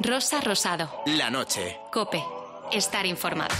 Rosa Rosado. La noche. COPE. Estar informado.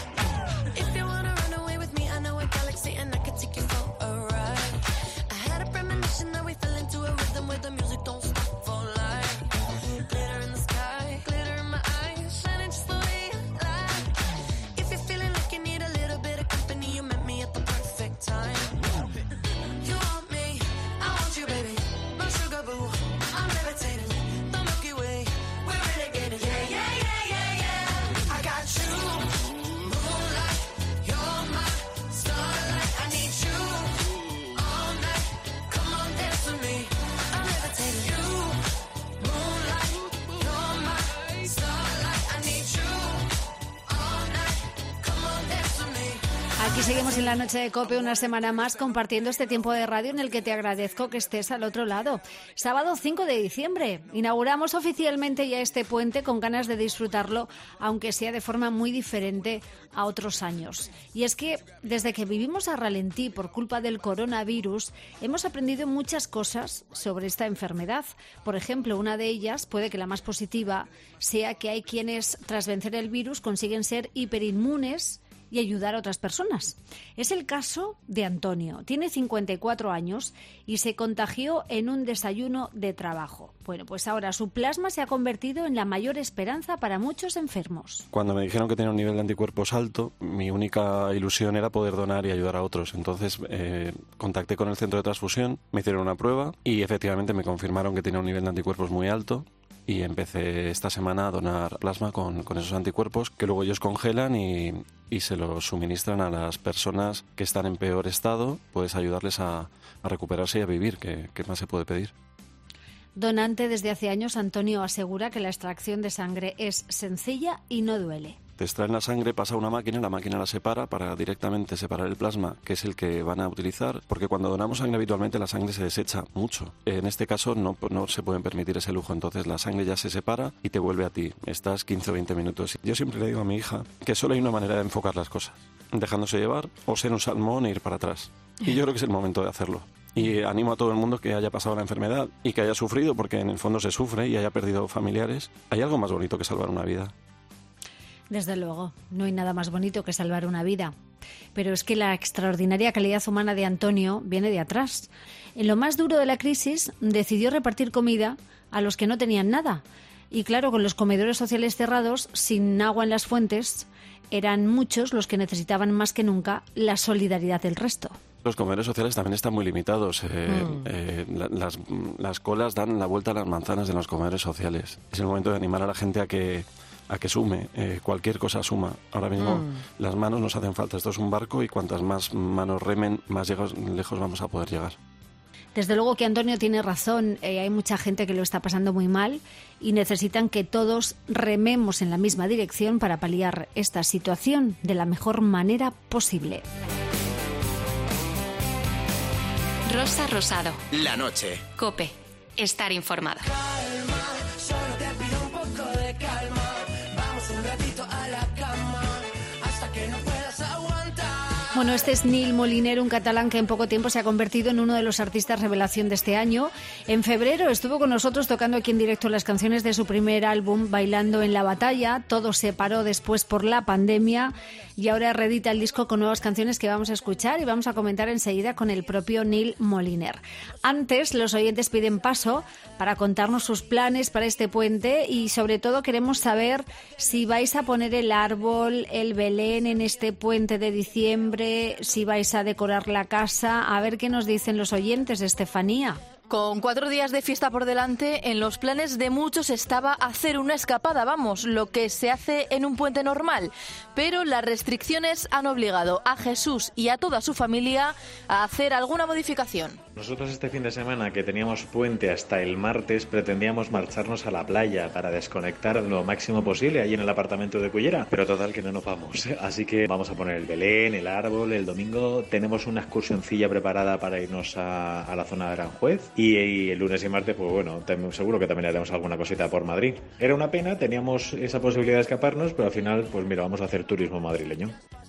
Aquí seguimos en la noche de COPE una semana más compartiendo este tiempo de radio en el que te agradezco que estés al otro lado. Sábado 5 de diciembre. Inauguramos oficialmente ya este puente con ganas de disfrutarlo, aunque sea de forma muy diferente a otros años. Y es que desde que vivimos a ralentí por culpa del coronavirus, hemos aprendido muchas cosas sobre esta enfermedad. Por ejemplo, una de ellas, puede que la más positiva, sea que hay quienes tras vencer el virus consiguen ser hiperinmunes y ayudar a otras personas. Es el caso de Antonio. Tiene 54 años y se contagió en un desayuno de trabajo. Bueno, pues ahora su plasma se ha convertido en la mayor esperanza para muchos enfermos. Cuando me dijeron que tenía un nivel de anticuerpos alto, mi única ilusión era poder donar y ayudar a otros. Entonces contacté con el centro de transfusión, me hicieron una prueba y efectivamente me confirmaron que tenía un nivel de anticuerpos muy alto. Y empecé esta semana a donar plasma con esos anticuerpos que luego ellos congelan y se los suministran a las personas que están en peor estado. Puedes ayudarles a recuperarse y a vivir, ¿qué más se puede pedir? Donante desde hace años, Antonio asegura que la extracción de sangre es sencilla y no duele. Te extraen la sangre, pasa a una máquina, la máquina la separa para directamente separar el plasma, que es el que van a utilizar, porque cuando donamos sangre habitualmente la sangre se desecha mucho. En este caso no se pueden permitir ese lujo, entonces la sangre ya se separa y te vuelve a ti. Estás 15 o 20 minutos. Yo siempre le digo a mi hija que solo hay una manera de enfocar las cosas, dejándose llevar o ser un salmón e ir para atrás. Y yo creo que es el momento de hacerlo. Y animo a todo el mundo que haya pasado la enfermedad y que haya sufrido, porque en el fondo se sufre y haya perdido familiares. Hay algo más bonito que salvar una vida. Desde luego, no hay nada más bonito que salvar una vida. Pero es que la extraordinaria calidad humana de Antonio viene de atrás. En lo más duro de la crisis, decidió repartir comida a los que no tenían nada. Y claro, con los comedores sociales cerrados, sin agua en las fuentes, eran muchos los que necesitaban más que nunca la solidaridad del resto. Los comedores sociales también están muy limitados. Las colas dan la vuelta a las manzanas de los comedores sociales. Es el momento de animar a la gente a que sume, cualquier cosa suma. Ahora mismo las manos nos hacen falta. Esto es un barco y cuantas más manos remen, más lejos vamos a poder llegar. Desde luego que Antonio tiene razón. Hay mucha gente que lo está pasando muy mal y necesitan que todos rememos en la misma dirección para paliar esta situación de la mejor manera posible. Rosa Rosado. La noche. COPE. Estar informado. Calma, solo te pido un poco de calma. Vamos un ratito a la cama hasta que no puedas aguantar. Bueno, este es Nil Moliner, un catalán que en poco tiempo se ha convertido en uno de los artistas revelación de este año. En febrero estuvo con nosotros tocando aquí en directo las canciones de su primer álbum, Bailando en la Batalla. Todo se paró después por la pandemia y ahora reedita el disco con nuevas canciones que vamos a escuchar y vamos a comentar enseguida con el propio Nil Moliner. Antes, los oyentes piden paso para contarnos sus planes para este puente y sobre todo queremos saber si vais a poner el árbol, el Belén en este puente de diciembre, si vais a decorar la casa. A ver qué nos dicen los oyentes, Estefanía. Con 4 días de fiesta por delante, en los planes de muchos estaba hacer una escapada, vamos, lo que se hace en un puente normal. Pero las restricciones han obligado a Jesús y a toda su familia a hacer alguna modificación. Nosotros este fin de semana, que teníamos puente hasta el martes, pretendíamos marcharnos a la playa para desconectar lo máximo posible allí en el apartamento de Cullera, pero total que no nos vamos. Así que vamos a poner el Belén, el árbol, el domingo tenemos una excursioncilla preparada para irnos a la zona de Aranjuez y el lunes y martes, pues bueno, seguro que también haremos alguna cosita por Madrid. Era una pena, teníamos esa posibilidad de escaparnos, pero al final, pues mira, vamos a hacer turismo madrileño.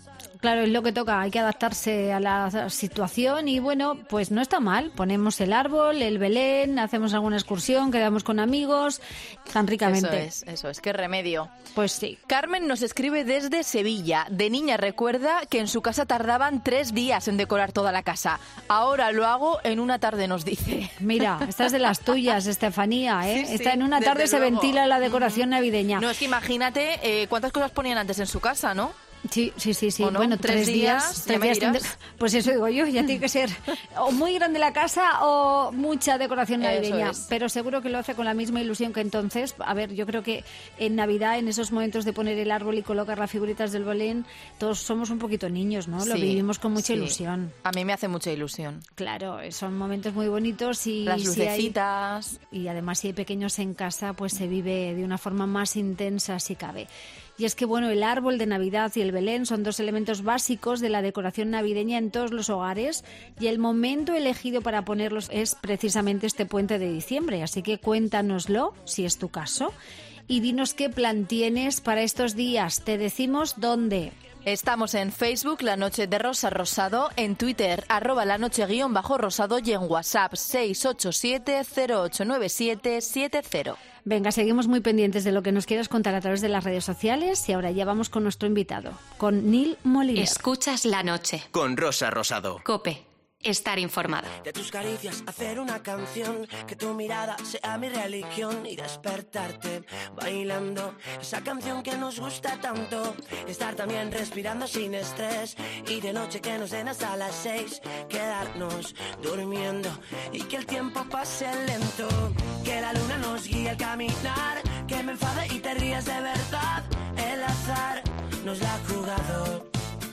Claro, es lo que toca, hay que adaptarse a la situación y bueno, pues no está mal. Ponemos el árbol, el Belén, hacemos alguna excursión, quedamos con amigos, tan ricamente. Eso es, qué remedio. Pues sí. Carmen nos escribe desde Sevilla. De niña recuerda que en su casa tardaban 3 días en decorar toda la casa. Ahora lo hago en una tarde, nos dice. Mira, esta es de las tuyas, Estefanía, ¿eh? Sí, Esta en una tarde se ventila la decoración navideña. No, es que imagínate cuántas cosas ponían antes en su casa, ¿no? Sí. ¿O no? Bueno, 3 días, ya me dirás. Pues eso digo yo, ya tiene que ser o muy grande la casa o mucha decoración navideña. Eso es. Pero seguro que lo hace con la misma ilusión que entonces. A ver, yo creo que en Navidad, en esos momentos de poner el árbol y colocar las figuritas del Belén, todos somos un poquito niños, ¿no? Lo vivimos con mucha ilusión. A mí me hace mucha ilusión. Claro, son momentos muy bonitos y las lucecitas. Y además si hay pequeños en casa, pues se vive de una forma más intensa si cabe. Y es que, bueno, el árbol de Navidad y el Belén son 2 elementos básicos de la decoración navideña en todos los hogares y el momento elegido para ponerlos es precisamente este puente de diciembre. Así que cuéntanoslo, si es tu caso, y dinos qué plan tienes para estos días. Te decimos dónde. Estamos en Facebook, La Noche de Rosa Rosado, en Twitter, @lanoche_rosado y en WhatsApp, 687-089770. Venga, seguimos muy pendientes de lo que nos quieras contar a través de las redes sociales y ahora ya vamos con nuestro invitado, con Nil Moliner. Escuchas La Noche. Con Rosa Rosado. COPE. Estar informado. De tus caricias hacer una canción, que tu mirada sea mi religión y despertarte bailando esa canción que nos gusta tanto, estar también respirando sin estrés y de noche que nos den hasta las 6, quedarnos durmiendo y que el tiempo pase lento, que la luna nos guíe al caminar, que me enfade y te rías de verdad, el azar nos la ha jugado,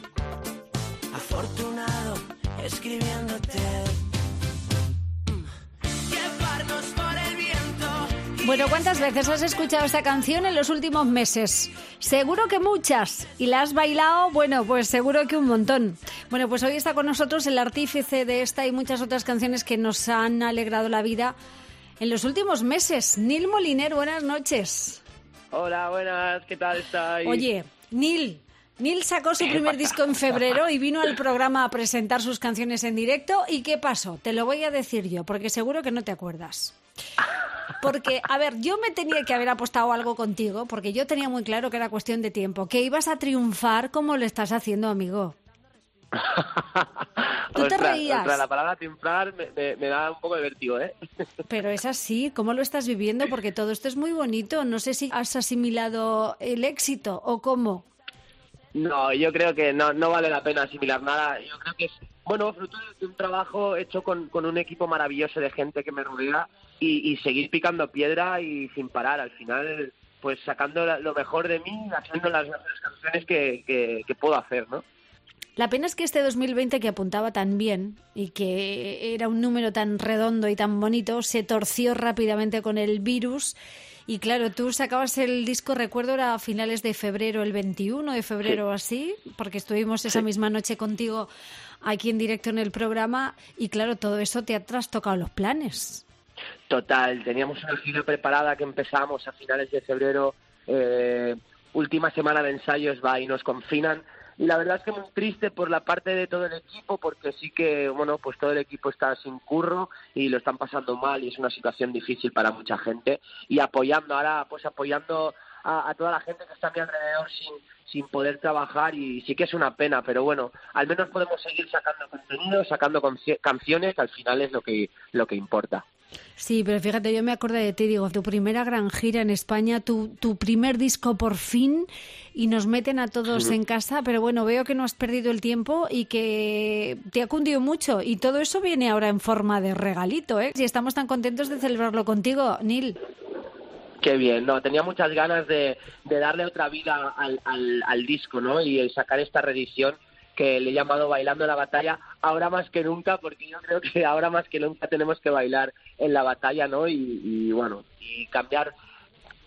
afortunado escribiéndote. Llevarnos por el viento. Bueno, ¿cuántas veces has escuchado esta canción en los últimos meses? Seguro que muchas. ¿Y la has bailado? Bueno, pues seguro que un montón. Bueno, pues hoy está con nosotros el artífice de esta y muchas otras canciones que nos han alegrado la vida en los últimos meses. Nil Moliner, buenas noches. Hola, buenas, ¿qué tal estáis? Oye, Nil sacó su primer disco en febrero y vino al programa a presentar sus canciones en directo. ¿Y qué pasó? Te lo voy a decir yo, porque seguro que no te acuerdas. Porque, a ver, yo me tenía que haber apostado algo contigo, porque yo tenía muy claro que era cuestión de tiempo, que ibas a triunfar como lo estás haciendo, amigo. Tú te reías. La palabra triunfar me da un poco de vértigo, ¿eh? Pero es así, ¿cómo lo estás viviendo? Porque todo esto es muy bonito. No sé si has asimilado el éxito o cómo. No, yo creo que no vale la pena asimilar nada. Yo creo que es, bueno, fruto de un trabajo hecho con un equipo maravilloso de gente que me rodea y seguir picando piedra y sin parar. Al final, pues sacando lo mejor de mí, haciendo las mejores canciones que puedo hacer, ¿no? La pena es que este 2020 que apuntaba tan bien y que era un número tan redondo y tan bonito, se torció rápidamente con el virus. Y claro, tú sacabas el disco, recuerdo, era a finales de febrero, el 21 de febrero o así, porque estuvimos esa misma noche contigo aquí en directo en el programa y claro, todo eso te ha trastocado los planes. Total, teníamos una gira preparada que empezamos a finales de febrero, última semana de ensayos y nos confinan. Y la verdad es que muy triste por la parte de todo el equipo, porque sí que, bueno, pues todo el equipo está sin curro y lo están pasando mal y es una situación difícil para mucha gente. Y apoyando a toda la gente que está a mi alrededor sin poder trabajar y sí que es una pena, pero bueno, al menos podemos seguir sacando contenido, sacando canciones, que al final es lo que importa. Sí, pero fíjate, yo me acordé de ti, digo, tu primera gran gira en España, tu primer disco por fin, y nos meten a todos en casa, pero bueno, veo que no has perdido el tiempo y que te ha cundido mucho, y todo eso viene ahora en forma de regalito, ¿eh? Y estamos tan contentos de celebrarlo contigo, Nil. Qué bien, no, tenía muchas ganas de darle otra vida al disco, ¿no? Y sacar esta reedición que le he llamado Bailando la Batalla, ahora más que nunca, porque yo creo que ahora más que nunca tenemos que bailar en la batalla, ¿no? Y bueno, y cambiar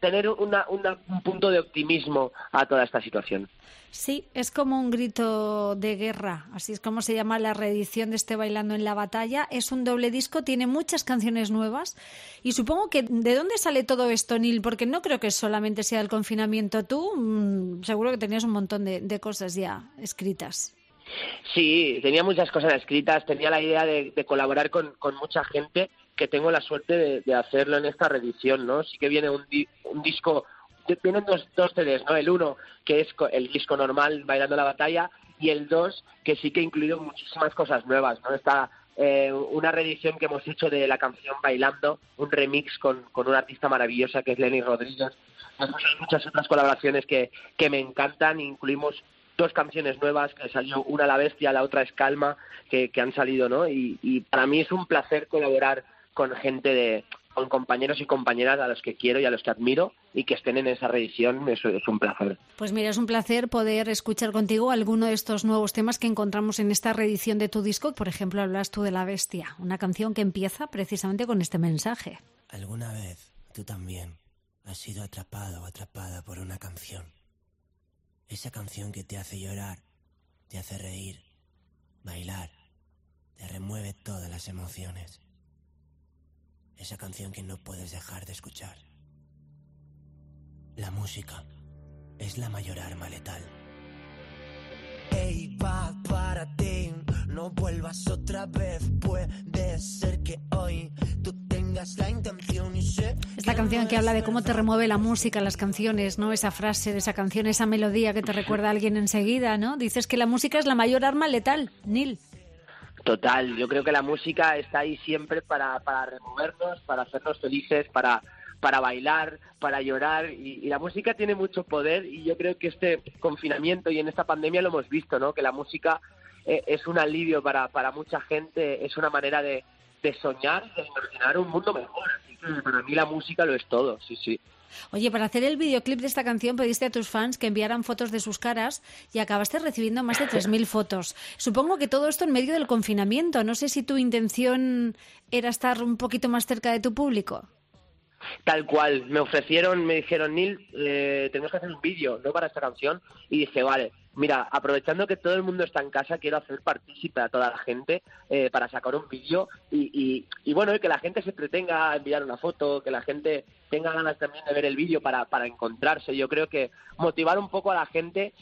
tener un punto de optimismo a toda esta situación. Sí, es como un grito de guerra, así es como se llama la reedición de este Bailando en la Batalla. Es un doble disco, tiene muchas canciones nuevas y supongo que ¿de dónde sale todo esto, Nil? Porque no creo que solamente sea el confinamiento. Tú seguro que tenías un montón de cosas ya escritas. Sí, tenía muchas cosas escritas, tenía la idea de colaborar con mucha gente, que tengo la suerte de hacerlo en esta reedición, ¿no? Sí que viene un disco, vienen dos CDs, ¿no? El uno, que es el disco normal, Bailando la Batalla, y el 2, que sí que ha incluido muchísimas cosas nuevas, ¿no? Está una reedición que hemos hecho de la canción Bailando, un remix con una artista maravillosa que es Lenny Rodríguez. Muchas otras colaboraciones que me encantan, incluimos 2 canciones nuevas, que salió una La Bestia, la otra es Calma, que han salido, ¿no? Y para mí es un placer colaborar con gente con compañeros y compañeras a los que quiero y a los que admiro, y que estén en esa reedición, eso es un placer. Pues mira, es un placer poder escuchar contigo alguno de estos nuevos temas que encontramos en esta reedición de tu disco. Por ejemplo, hablas tú de La Bestia, una canción que empieza precisamente con este mensaje. ¿Alguna vez tú también has sido atrapado o atrapada por una canción? Esa canción que te hace llorar, te hace reír, bailar, te remueve todas las emociones. Esa canción que no puedes dejar de escuchar. La música es la mayor arma letal. Ey, párate, no vuelvas otra vez. Puede ser que hoy tú tengas la intención y sé... Esta canción que habla de cómo te remueve la música, las canciones, ¿no? Esa frase de esa canción, esa melodía que te recuerda a alguien enseguida, ¿no? Dices que la música es la mayor arma letal, Nil. Total, yo creo que la música está ahí siempre para removernos, para hacernos felices, para bailar, para llorar, y la música tiene mucho poder, y yo creo que este confinamiento y en esta pandemia lo hemos visto, ¿no? Que la música es un alivio para mucha gente, es una manera de soñar, de imaginar un mundo mejor, así que para mí la música lo es todo, sí. Oye, para hacer el videoclip de esta canción pediste a tus fans que enviaran fotos de sus caras y acabaste recibiendo más de 3.000 fotos. Supongo que todo esto en medio del confinamiento. No sé si tu intención era estar un poquito más cerca de tu público. Tal cual, me dijeron, Nil, tenemos que hacer un vídeo, ¿no?, para esta canción, y dije, vale, mira, aprovechando que todo el mundo está en casa, quiero hacer partícipe a toda la gente para sacar un vídeo y bueno, y que la gente se entretenga a enviar una foto, que la gente tenga ganas también de ver el vídeo para encontrarse. Yo creo que motivar un poco a la gente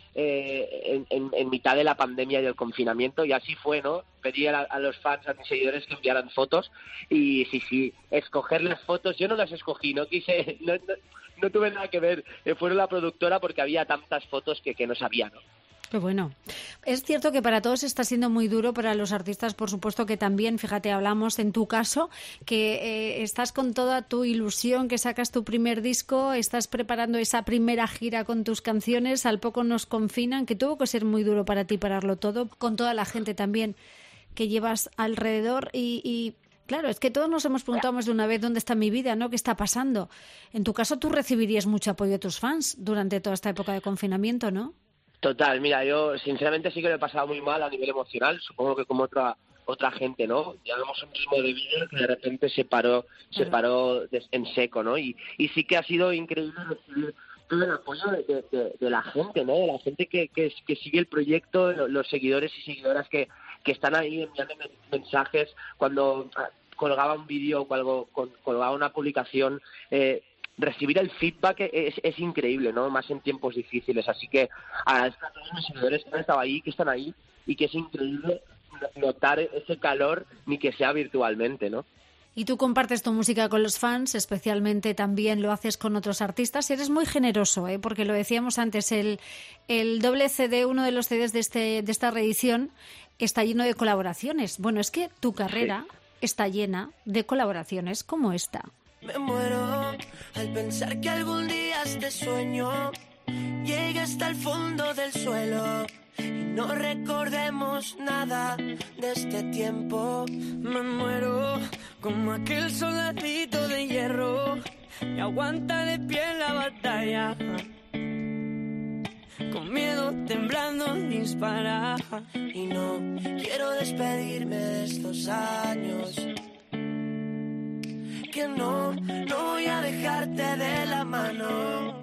en mitad de la pandemia y del confinamiento, y así fue, ¿no? Pedí a los fans, a mis seguidores, que enviaran fotos, y sí, escoger las fotos, yo no las escogí, no quise, no tuve nada que ver, fueron la productora porque había tantas fotos que no sabía, ¿no? Qué bueno. Es cierto que para todos está siendo muy duro, para los artistas, por supuesto que también. Fíjate, hablamos en tu caso que estás con toda tu ilusión, que sacas tu primer disco, estás preparando esa primera gira con tus canciones, al poco nos confinan, que tuvo que ser muy duro para ti pararlo todo, con toda la gente también que llevas alrededor y claro, es que todos nos hemos preguntado más de una vez dónde está mi vida, ¿no? ¿Qué está pasando? En tu caso, tú recibirías mucho apoyo de tus fans durante toda esta época de confinamiento, ¿no? Total, mira, yo sinceramente sí que lo he pasado muy mal a nivel emocional, supongo que como otra gente, ¿no? Llevamos un ritmo de vida que de repente se paró en seco, ¿no? Y sí que ha sido increíble recibir todo el apoyo de la gente, ¿no? De la gente que sigue el proyecto, los seguidores y seguidoras que están ahí enviando mensajes cuando colgaba un vídeo o algo, colgaba una publicación. Recibir el feedback es increíble, ¿no? Más en tiempos difíciles. Así que agradezco a todos mis seguidores que han estado ahí, que están ahí, y que es increíble notar ese calor, ni que sea virtualmente, ¿no? Y tú compartes tu música con los fans, especialmente también lo haces con otros artistas. Eres muy generoso, porque lo decíamos antes, el doble CD, uno de los CDs de esta reedición, está lleno de colaboraciones. Bueno, es que tu carrera está llena de colaboraciones como esta. Me muero al pensar que algún día este sueño llegue hasta el fondo del suelo y no recordemos nada de este tiempo. Me muero como aquel soldadito de hierro que aguanta de pie en la batalla, con miedo, temblando, dispara. Y no quiero despedirme de estos años que no voy a dejarte de la mano.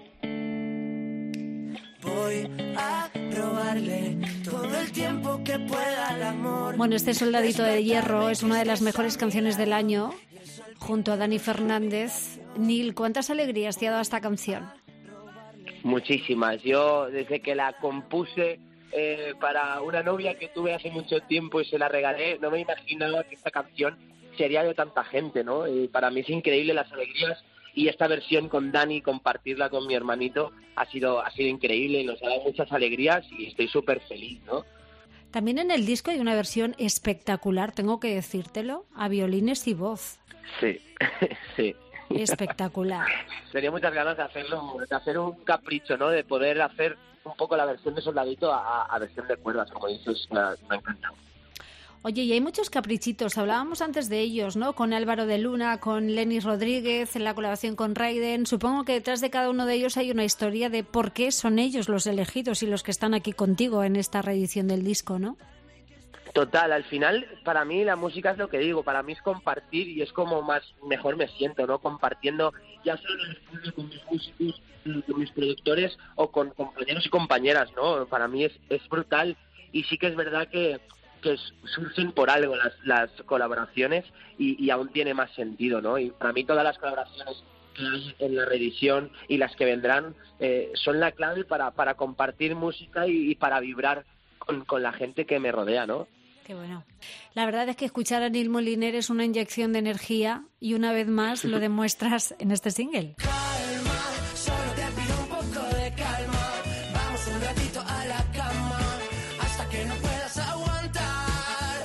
Voy a robarle todo el tiempo que pueda al amor. Bueno, este Soldadito de Hierro es una de las mejores canciones del año, junto a Dani Fernández. Neil, ¿cuántas alegrías te ha dado esta canción? Muchísimas. Yo, desde que la compuse para una novia que tuve hace mucho tiempo y se la regalé, no me imaginaba que esta canción sería de tanta gente, ¿no? Para mí es increíble las alegrías, y esta versión con Dani, compartirla con mi hermanito, ha sido increíble, nos ha dado muchas alegrías y estoy súper feliz, ¿no? También en el disco hay una versión espectacular, tengo que decírtelo, a violines y voz. Sí, sí. Espectacular. Tenía muchas ganas de hacerlo, de hacer un capricho, ¿no? De poder hacer un poco la versión de Soldadito a versión de cuerdas, como dices, me ha encantado. Oye, y hay muchos caprichitos, hablábamos antes de ellos, ¿no? Con Álvaro de Luna, con Lenny Rodríguez, en la colaboración con Raiden. Supongo que detrás de cada uno de ellos hay una historia de por qué son ellos los elegidos y los que están aquí contigo en esta reedición del disco, ¿no? Total, al final, para mí la música es lo que digo, para mí es compartir y es como mejor me siento, ¿no? Compartiendo, ya sea en el estudio con mis músicos, con mis productores o con compañeros y compañeras, ¿no? Para mí es brutal, y sí que es verdad que surgen por algo las colaboraciones y aún tiene más sentido, ¿no? Y para mí todas las colaboraciones que hay en la reedición y las que vendrán son la clave para compartir música y para vibrar con la gente que me rodea, ¿no? Qué bueno. La verdad es que escuchar a Neil Moliner es una inyección de energía y una vez más lo demuestras en este single. Calma, solo te pido un poco de calma. Vamos un ratito a la cama hasta que no puedas aguantar.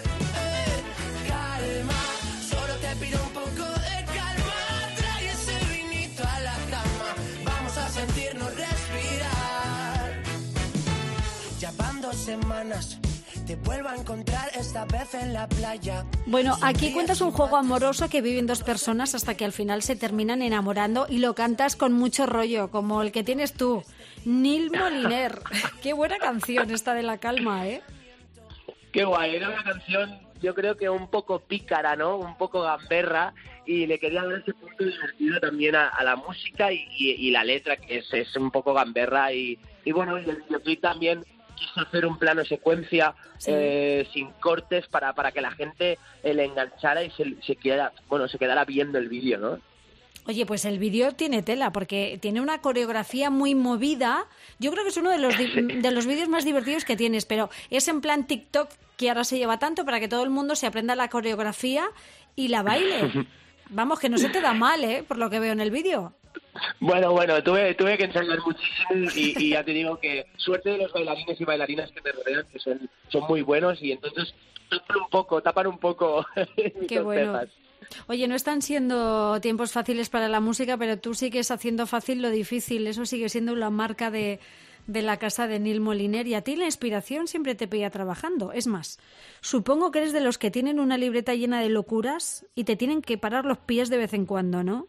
Calma, solo te pido un poco de calma. Trae ese vinito a la cama. Vamos a sentirnos respirar. Ya van 2 semanas. Te vuelvo a encontrar esta vez en la playa. Bueno, aquí cuentas un juego amoroso que viven 2 personas hasta que al final se terminan enamorando y lo cantas con mucho rollo, como el que tienes tú, Neil Moliner. Qué buena canción esta de la calma, ¿eh? Qué guay, era una canción, yo creo que un poco pícara, ¿no? Un poco gamberra, y le quería dar ese punto divertido también a la música y la letra, que es un poco gamberra, y bueno, y el videoclip también quise hacer un plano secuencia, sí, sin cortes para que la gente le enganchara y se quedara viendo el vídeo, ¿no? Oye, pues el vídeo tiene tela, porque tiene una coreografía muy movida. Yo creo que es uno de los vídeos más divertidos que tienes, pero es en plan TikTok, que ahora se lleva tanto para que todo el mundo se aprenda la coreografía y la baile. Vamos, que no se te da mal, por lo que veo en el vídeo. Bueno, tuve que ensayar muchísimo y ya te digo que suerte de los bailarines y bailarinas que me rodean, que son muy buenos, y entonces tapan un poco. Qué bueno. Oye, no están siendo tiempos fáciles para la música, pero tú sigues haciendo fácil lo difícil. Eso sigue siendo la marca de la casa de Neil Moliner, y a ti la inspiración siempre te pilla trabajando. Es más, supongo que eres de los que tienen una libreta llena de locuras y te tienen que parar los pies de vez en cuando, ¿no?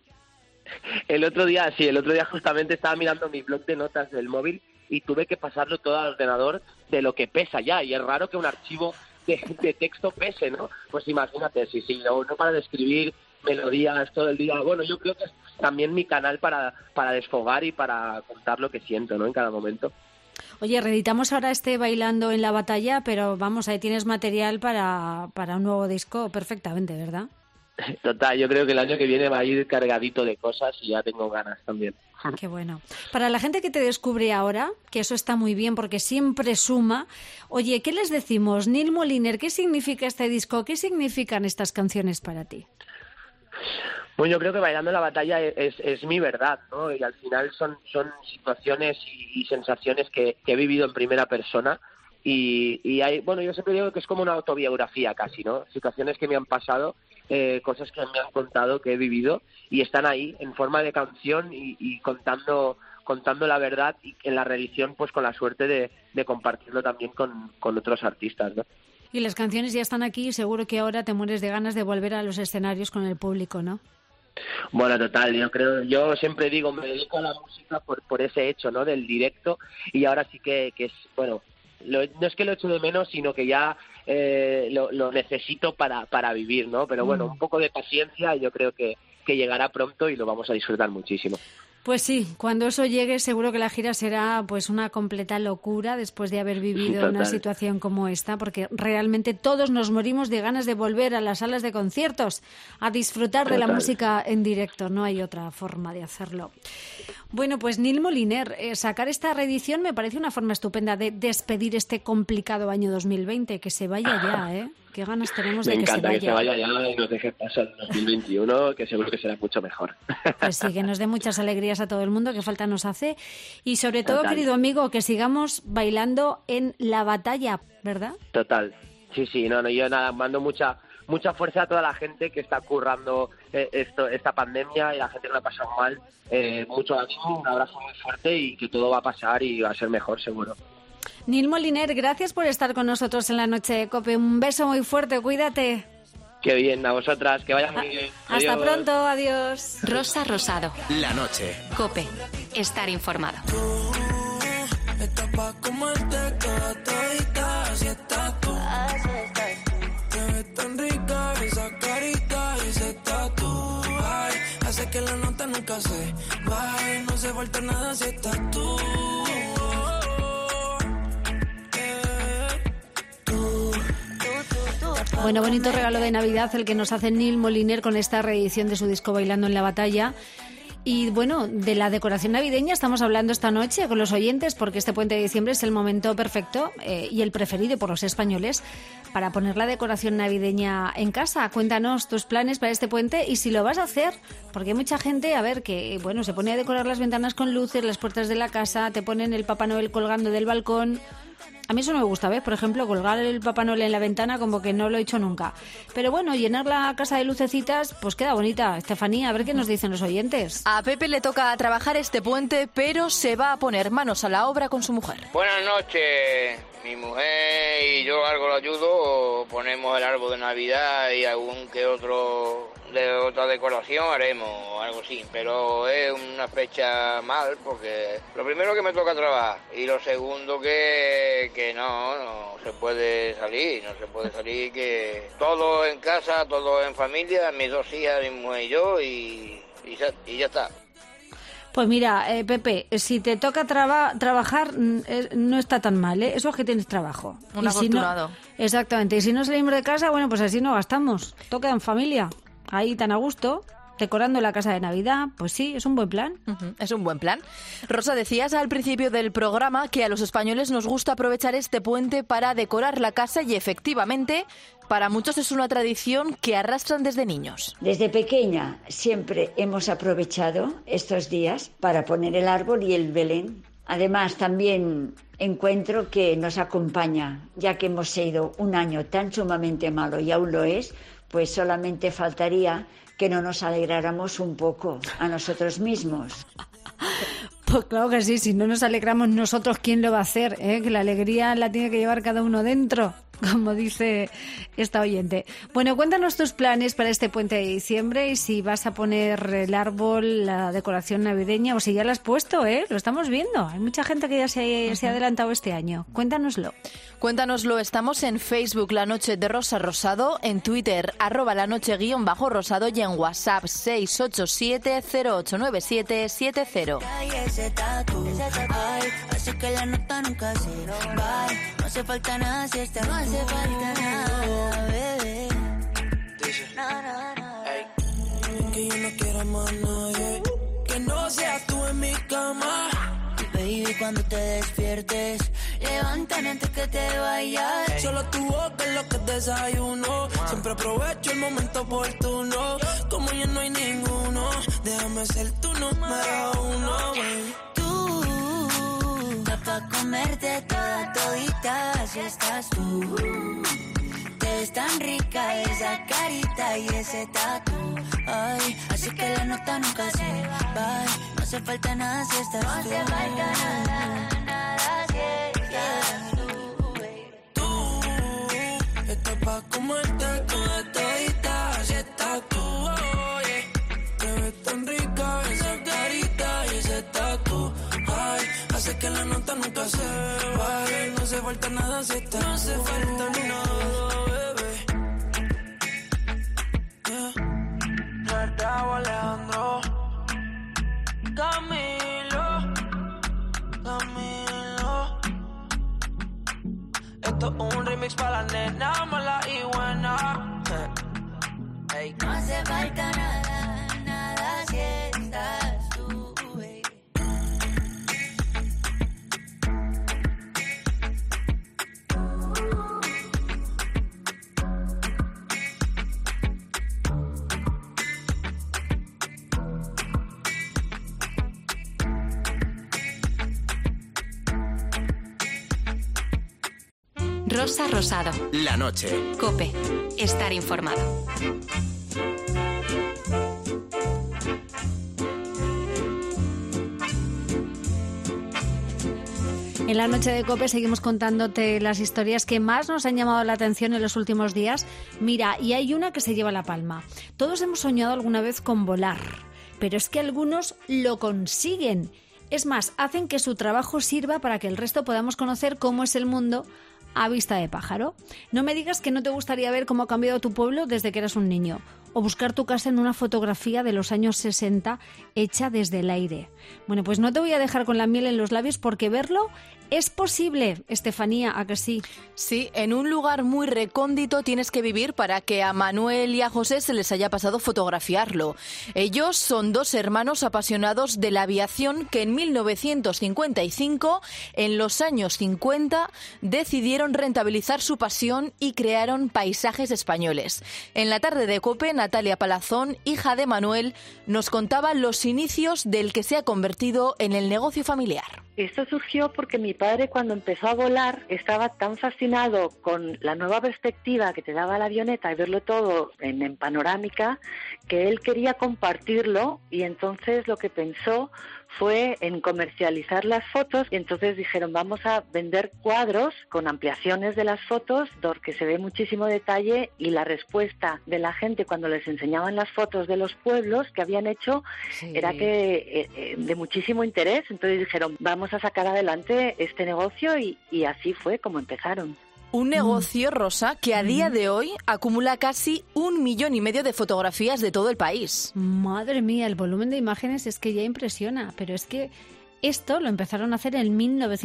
El otro día justamente estaba mirando mi blog de notas del móvil y tuve que pasarlo todo al ordenador de lo que pesa ya, y es raro que un archivo de texto pese, ¿no? Pues imagínate, si no para de escribir melodías todo el día. Bueno, yo creo que es también mi canal para desfogar y para contar lo que siento, ¿no? En cada momento. Oye, reeditamos ahora Bailando en la Batalla, pero vamos, ahí tienes material para un nuevo disco perfectamente, ¿verdad? Total, yo creo que el año que viene va a ir cargadito de cosas y ya tengo ganas también. Qué bueno. Para la gente que te descubre ahora, que eso está muy bien porque siempre suma, oye, ¿qué les decimos? Neil Moliner, ¿qué significa este disco? ¿Qué significan estas canciones para ti? Bueno, yo creo que Bailando en la Batalla es mi verdad, ¿no? Y al final son situaciones y sensaciones que he vivido en primera persona. Y hay, bueno, yo siempre digo que es como una autobiografía casi, ¿no? Situaciones que me han pasado, cosas que me han contado, que he vivido, y están ahí en forma de canción y contando la verdad, y en la reedición pues con la suerte de compartirlo también con otros artistas, ¿no? Y las canciones ya están aquí y seguro que ahora te mueres de ganas de volver a los escenarios con el público, ¿no? Bueno, total, yo siempre digo, me dedico a la música por ese hecho, ¿no? Del directo, y ahora sí que es, bueno, no es que lo echo de menos, sino que ya lo necesito para vivir, ¿no? Pero bueno, un poco de paciencia, yo creo que que llegará pronto y lo vamos a disfrutar muchísimo. Pues sí, cuando eso llegue seguro que la gira será pues una completa locura después de haber vivido una situación como esta, porque realmente todos nos morimos de ganas de volver a las salas de conciertos a disfrutar de la música en directo, no hay otra forma de hacerlo. Bueno, pues Nil Moliner, sacar esta reedición me parece una forma estupenda de despedir este complicado año 2020, que se vaya ya, ¿eh? Qué ganas tenemos de que se vaya. Me encanta que se vaya ya y nos deje pasar el 2021, que seguro que será mucho mejor. Pues sí, que nos dé muchas alegrías a todo el mundo, que falta nos hace. Y sobre todo, querido amigo, que sigamos bailando en la batalla, ¿verdad? Total. Sí, no, yo nada, mando mucha fuerza a toda la gente que está currando esta pandemia y la gente que lo ha pasado mal. Mucho ánimo, un abrazo muy fuerte y que todo va a pasar y va a ser mejor, seguro. Nil Moliner, gracias por estar con nosotros en la noche de COPE. Un beso muy fuerte, cuídate. Qué bien, a vosotras, que vaya muy bien. Hasta pronto, adiós. Rosa Rosado. La noche. COPE. Estar informado. Tan rica esa carita y ese tatu, ay, hace que la nota nunca se baje, no se falta nada si estás tú. Bueno, bonito regalo de Navidad el que nos hace Nil Moliner con esta reedición de su disco Bailando en la Batalla. Y bueno, de la decoración navideña estamos hablando esta noche con los oyentes, porque este puente de diciembre es el momento perfecto y el preferido por los españoles para poner la decoración navideña en casa. Cuéntanos tus planes para este puente y si lo vas a hacer, porque hay mucha gente, a ver, que bueno, se pone a decorar las ventanas con luces, las puertas de la casa, te ponen el Papá Noel colgando del balcón. A mí eso no me gusta, ¿ves? Por ejemplo, colgar el Papá Noel en la ventana como que no lo he hecho nunca. Pero bueno, llenar la casa de lucecitas, pues queda bonita. Estefanía, a ver qué nos dicen los oyentes. A Pepe le toca trabajar este puente, pero se va a poner manos a la obra con su mujer. Buenas noches. Mi mujer y yo algo lo ayudo, ponemos el árbol de Navidad y algún que otro de otra decoración haremos, algo así, pero es una fecha mal porque lo primero que me toca trabajar y lo segundo que no se puede salir, que todo en casa, todo en familia, mis dos hijas, mi mujer y yo y ya está. Pues mira, Pepe, si te toca trabajar, no está tan mal, ¿eh? Eso es que tienes trabajo. Un afortunado. Exactamente. Y si no salimos de casa, bueno, pues así no gastamos. Toca en familia, ahí tan a gusto, decorando la casa de Navidad. Pues sí, es un buen plan. Es un buen plan. Rosa, decías al principio del programa que a los españoles nos gusta aprovechar este puente para decorar la casa y efectivamente para muchos es una tradición que arrastran desde niños. Desde pequeña siempre hemos aprovechado estos días para poner el árbol y el Belén. Además, también encuentro que nos acompaña, ya que hemos sido un año tan sumamente malo y aún lo es, pues solamente faltaría que no nos alegráramos un poco a nosotros mismos. Pues claro que sí, si no nos alegramos nosotros, ¿quién lo va a hacer? Que la alegría la tiene que llevar cada uno dentro, como dice esta oyente. Bueno, cuéntanos tus planes para este puente de diciembre y si vas a poner el árbol, la decoración navideña o si ya la has puesto, lo estamos viendo. Hay mucha gente que ya se ha adelantado este año. Cuéntanoslo. Cuéntanoslo, estamos en Facebook La Noche de Rosa Rosado, en Twitter @lanoche_rosado y en WhatsApp 687-089770. Así que la nota nunca se va, no hace falta nada si está, no hace falta nada, bebé. Que yo no quiero más nadie, que no seas tú en mi cama. Baby, cuando te despiertes, levántame antes que te vayas. Solo tu boca es lo que desayuno. Siempre aprovecho el momento oportuno. Como ya no hay ninguno, déjame ser tu número uno, baby. Tú, pa' comerte toda todita, si estás tú. Te ves tan rica esa carita y ese tatu. Ay, así que la nota nunca se va. No hace falta nada si estás tú. No hace falta nada si estás tú. Tú estás pa' comerte toda todita, si estás tú. Oye, te ves tan rica esa carita y ese tatu. Ay, hace que la nota nunca se baje. No hace falta nada si estás tú. No hace falta nada. Raúl Alejandro. Camilo. Esto es un remix para la nena mala y buena. Hey. No hace falta nada si estás tú, baby. Rosa Rosado. La noche. COPE. Estar informado. En la noche de COPE seguimos contándote las historias que más nos han llamado la atención en los últimos días. Mira, y hay una que se lleva la palma. Todos hemos soñado alguna vez con volar, pero es que algunos lo consiguen. Es más, hacen que su trabajo sirva para que el resto podamos conocer cómo es el mundo a vista de pájaro. No me digas que no te gustaría ver cómo ha cambiado tu pueblo desde que eras un niño, o buscar tu casa en una fotografía de los años 60 hecha desde el aire. Bueno, pues no te voy a dejar con la miel en los labios porque verlo es posible, Estefanía, ¿a que sí? Sí, en un lugar muy recóndito tienes que vivir para que a Manuel y a José se les haya pasado fotografiarlo. Ellos son dos hermanos apasionados de la aviación que en 1955, en los años 50, decidieron rentabilizar su pasión y crearon Paisajes Españoles. En la tarde de COPE, Natalia Palazón, hija de Manuel, nos contaba los inicios del que se ha convertido en el negocio familiar. Esto surgió porque mi padre, cuando empezó a volar, estaba tan fascinado con la nueva perspectiva que te daba la avioneta y verlo todo en panorámica, que él quería compartirlo, y entonces lo que pensó fue en comercializar las fotos, y entonces dijeron, vamos a vender cuadros con ampliaciones de las fotos, porque se ve muchísimo detalle, y la respuesta de la gente cuando les enseñaban las fotos de los pueblos que habían hecho era que de muchísimo interés. Entonces dijeron, vamos a sacar adelante este negocio, y así fue como empezaron. Un negocio, Rosa, que a día de hoy acumula casi 1,5 millones de fotografías de todo el país. Madre mía, el volumen de imágenes es que ya impresiona, pero es que esto lo empezaron a hacer en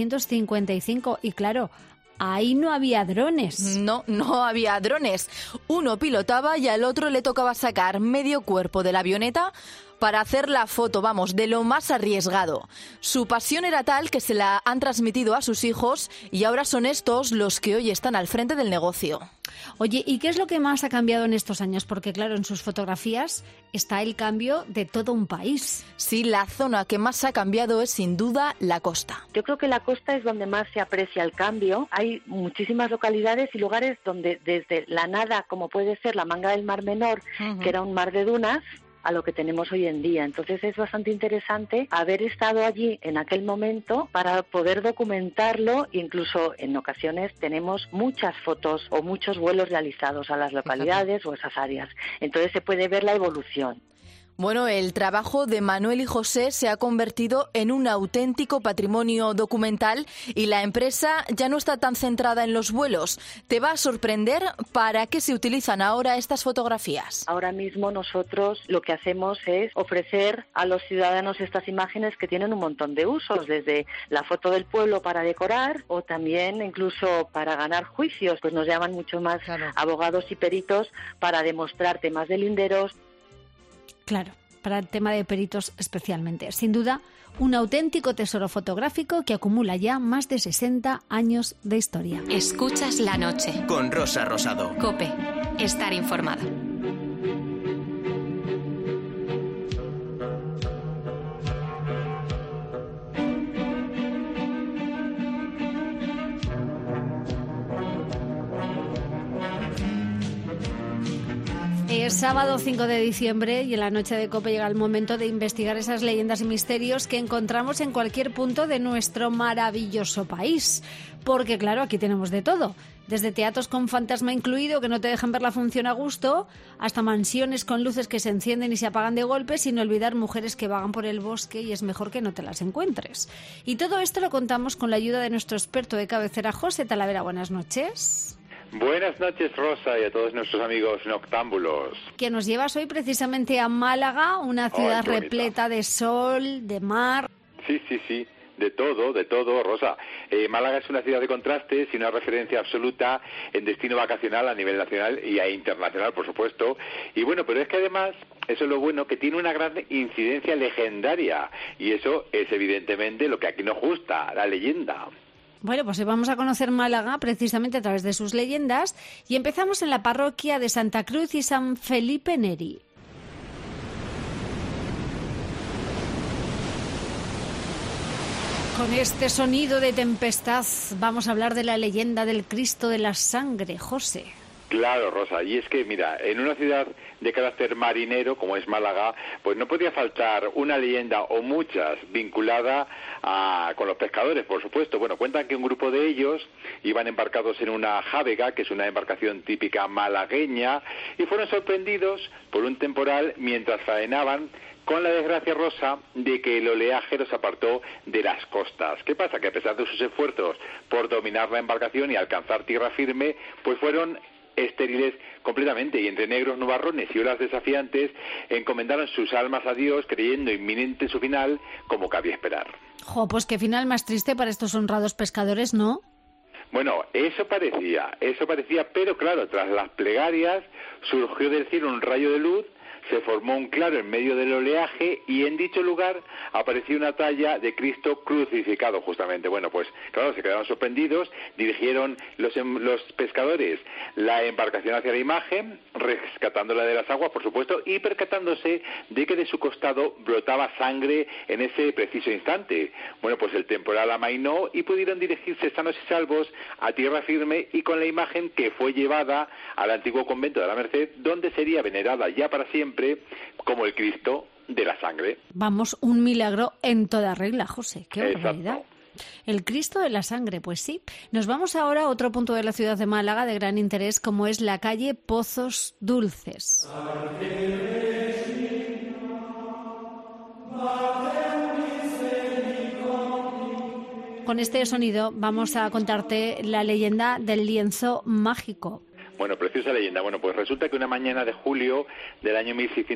1955 y claro, ahí no había drones. No había drones. Uno pilotaba y al otro le tocaba sacar medio cuerpo de la avioneta para hacer la foto, de lo más arriesgado. Su pasión era tal que se la han transmitido a sus hijos y ahora son estos los que hoy están al frente del negocio. Oye, ¿y qué es lo que más ha cambiado en estos años? Porque claro, en sus fotografías está el cambio de todo un país. Sí, la zona que más ha cambiado es sin duda la costa. Yo creo que la costa es donde más se aprecia el cambio. Hay muchísimas localidades y lugares donde desde la nada, como puede ser la Manga del Mar Menor, que era un mar de dunas, a lo que tenemos hoy en día. Entonces es bastante interesante haber estado allí en aquel momento para poder documentarlo. Incluso en ocasiones tenemos muchas fotos o muchos vuelos realizados a las localidades o esas áreas. Entonces se puede ver la evolución. Bueno, el trabajo de Manuel y José se ha convertido en un auténtico patrimonio documental y la empresa ya no está tan centrada en los vuelos. Te va a sorprender para qué se utilizan ahora estas fotografías. Ahora mismo nosotros lo que hacemos es ofrecer a los ciudadanos estas imágenes que tienen un montón de usos, desde la foto del pueblo para decorar o también incluso para ganar juicios. Pues nos llaman mucho más abogados y peritos para demostrar temas de linderos. Claro, para el tema de peritos especialmente. Sin duda, un auténtico tesoro fotográfico que acumula ya más de 60 años de historia. Escuchas la noche. Con Rosa Rosado. COPE. Estar informado. Es sábado 5 de diciembre y en la noche de COPE llega el momento de investigar esas leyendas y misterios que encontramos en cualquier punto de nuestro maravilloso país. Porque claro, aquí tenemos de todo. Desde teatros con fantasma incluido que no te dejan ver la función a gusto, hasta mansiones con luces que se encienden y se apagan de golpe, sin olvidar mujeres que vagan por el bosque y es mejor que no te las encuentres. Y todo esto lo contamos con la ayuda de nuestro experto de cabecera, José Talavera. Buenas noches. Buenas noches, Rosa, y a todos nuestros amigos noctámbulos. Que nos llevas hoy precisamente a Málaga, una ciudad repleta de sol, de mar. Sí. De todo, Rosa. Málaga es una ciudad de contrastes y una referencia absoluta en destino vacacional a nivel nacional y a internacional, por supuesto. Y bueno, pero es que además, eso es lo bueno, que tiene una gran incidencia legendaria. Y eso es evidentemente lo que aquí nos gusta, la leyenda. Bueno, pues hoy vamos a conocer Málaga precisamente a través de sus leyendas y empezamos en la parroquia de Santa Cruz y San Felipe Neri. Con este sonido de tempestad vamos a hablar de la leyenda del Cristo de la Sangre, José. Claro, Rosa, y es que, mira, en una ciudad de carácter marinero como es Málaga, pues no podía faltar una leyenda o muchas vinculada con los pescadores, por supuesto. Bueno, cuentan que un grupo de ellos iban embarcados en una jávega, que es una embarcación típica malagueña, y fueron sorprendidos por un temporal mientras faenaban, con la desgracia, Rosa, de que el oleaje los apartó de las costas. ¿Qué pasa? Que a pesar de sus esfuerzos por dominar la embarcación y alcanzar tierra firme, pues fueron estériles completamente, y entre negros nubarrones y olas desafiantes encomendaron sus almas a Dios, creyendo inminente su final, como cabía esperar. Pues qué final más triste para estos honrados pescadores, ¿no? Bueno, eso parecía, pero claro, tras las plegarias surgió del cielo un rayo de luz, se formó un claro en medio del oleaje y en dicho lugar apareció una talla de Cristo crucificado, justamente. Bueno, pues claro, se quedaron sorprendidos, dirigieron los pescadores la embarcación hacia la imagen, rescatándola de las aguas, por supuesto, y percatándose de que de su costado brotaba sangre en ese preciso instante. Bueno, pues el temporal amainó y pudieron dirigirse sanos y salvos a tierra firme y con la imagen que fue llevada al antiguo convento de la Merced, donde sería venerada ya para siempre como el Cristo de la Sangre. Vamos, un milagro en toda regla, José. ¡Qué barbaridad! Exacto. El Cristo de la Sangre, pues sí. Nos vamos ahora a otro punto de la ciudad de Málaga de gran interés, como es la calle Pozos Dulces. Con este sonido vamos a contarte la leyenda del lienzo mágico. Bueno, preciosa leyenda. Bueno, pues resulta que una mañana de julio del año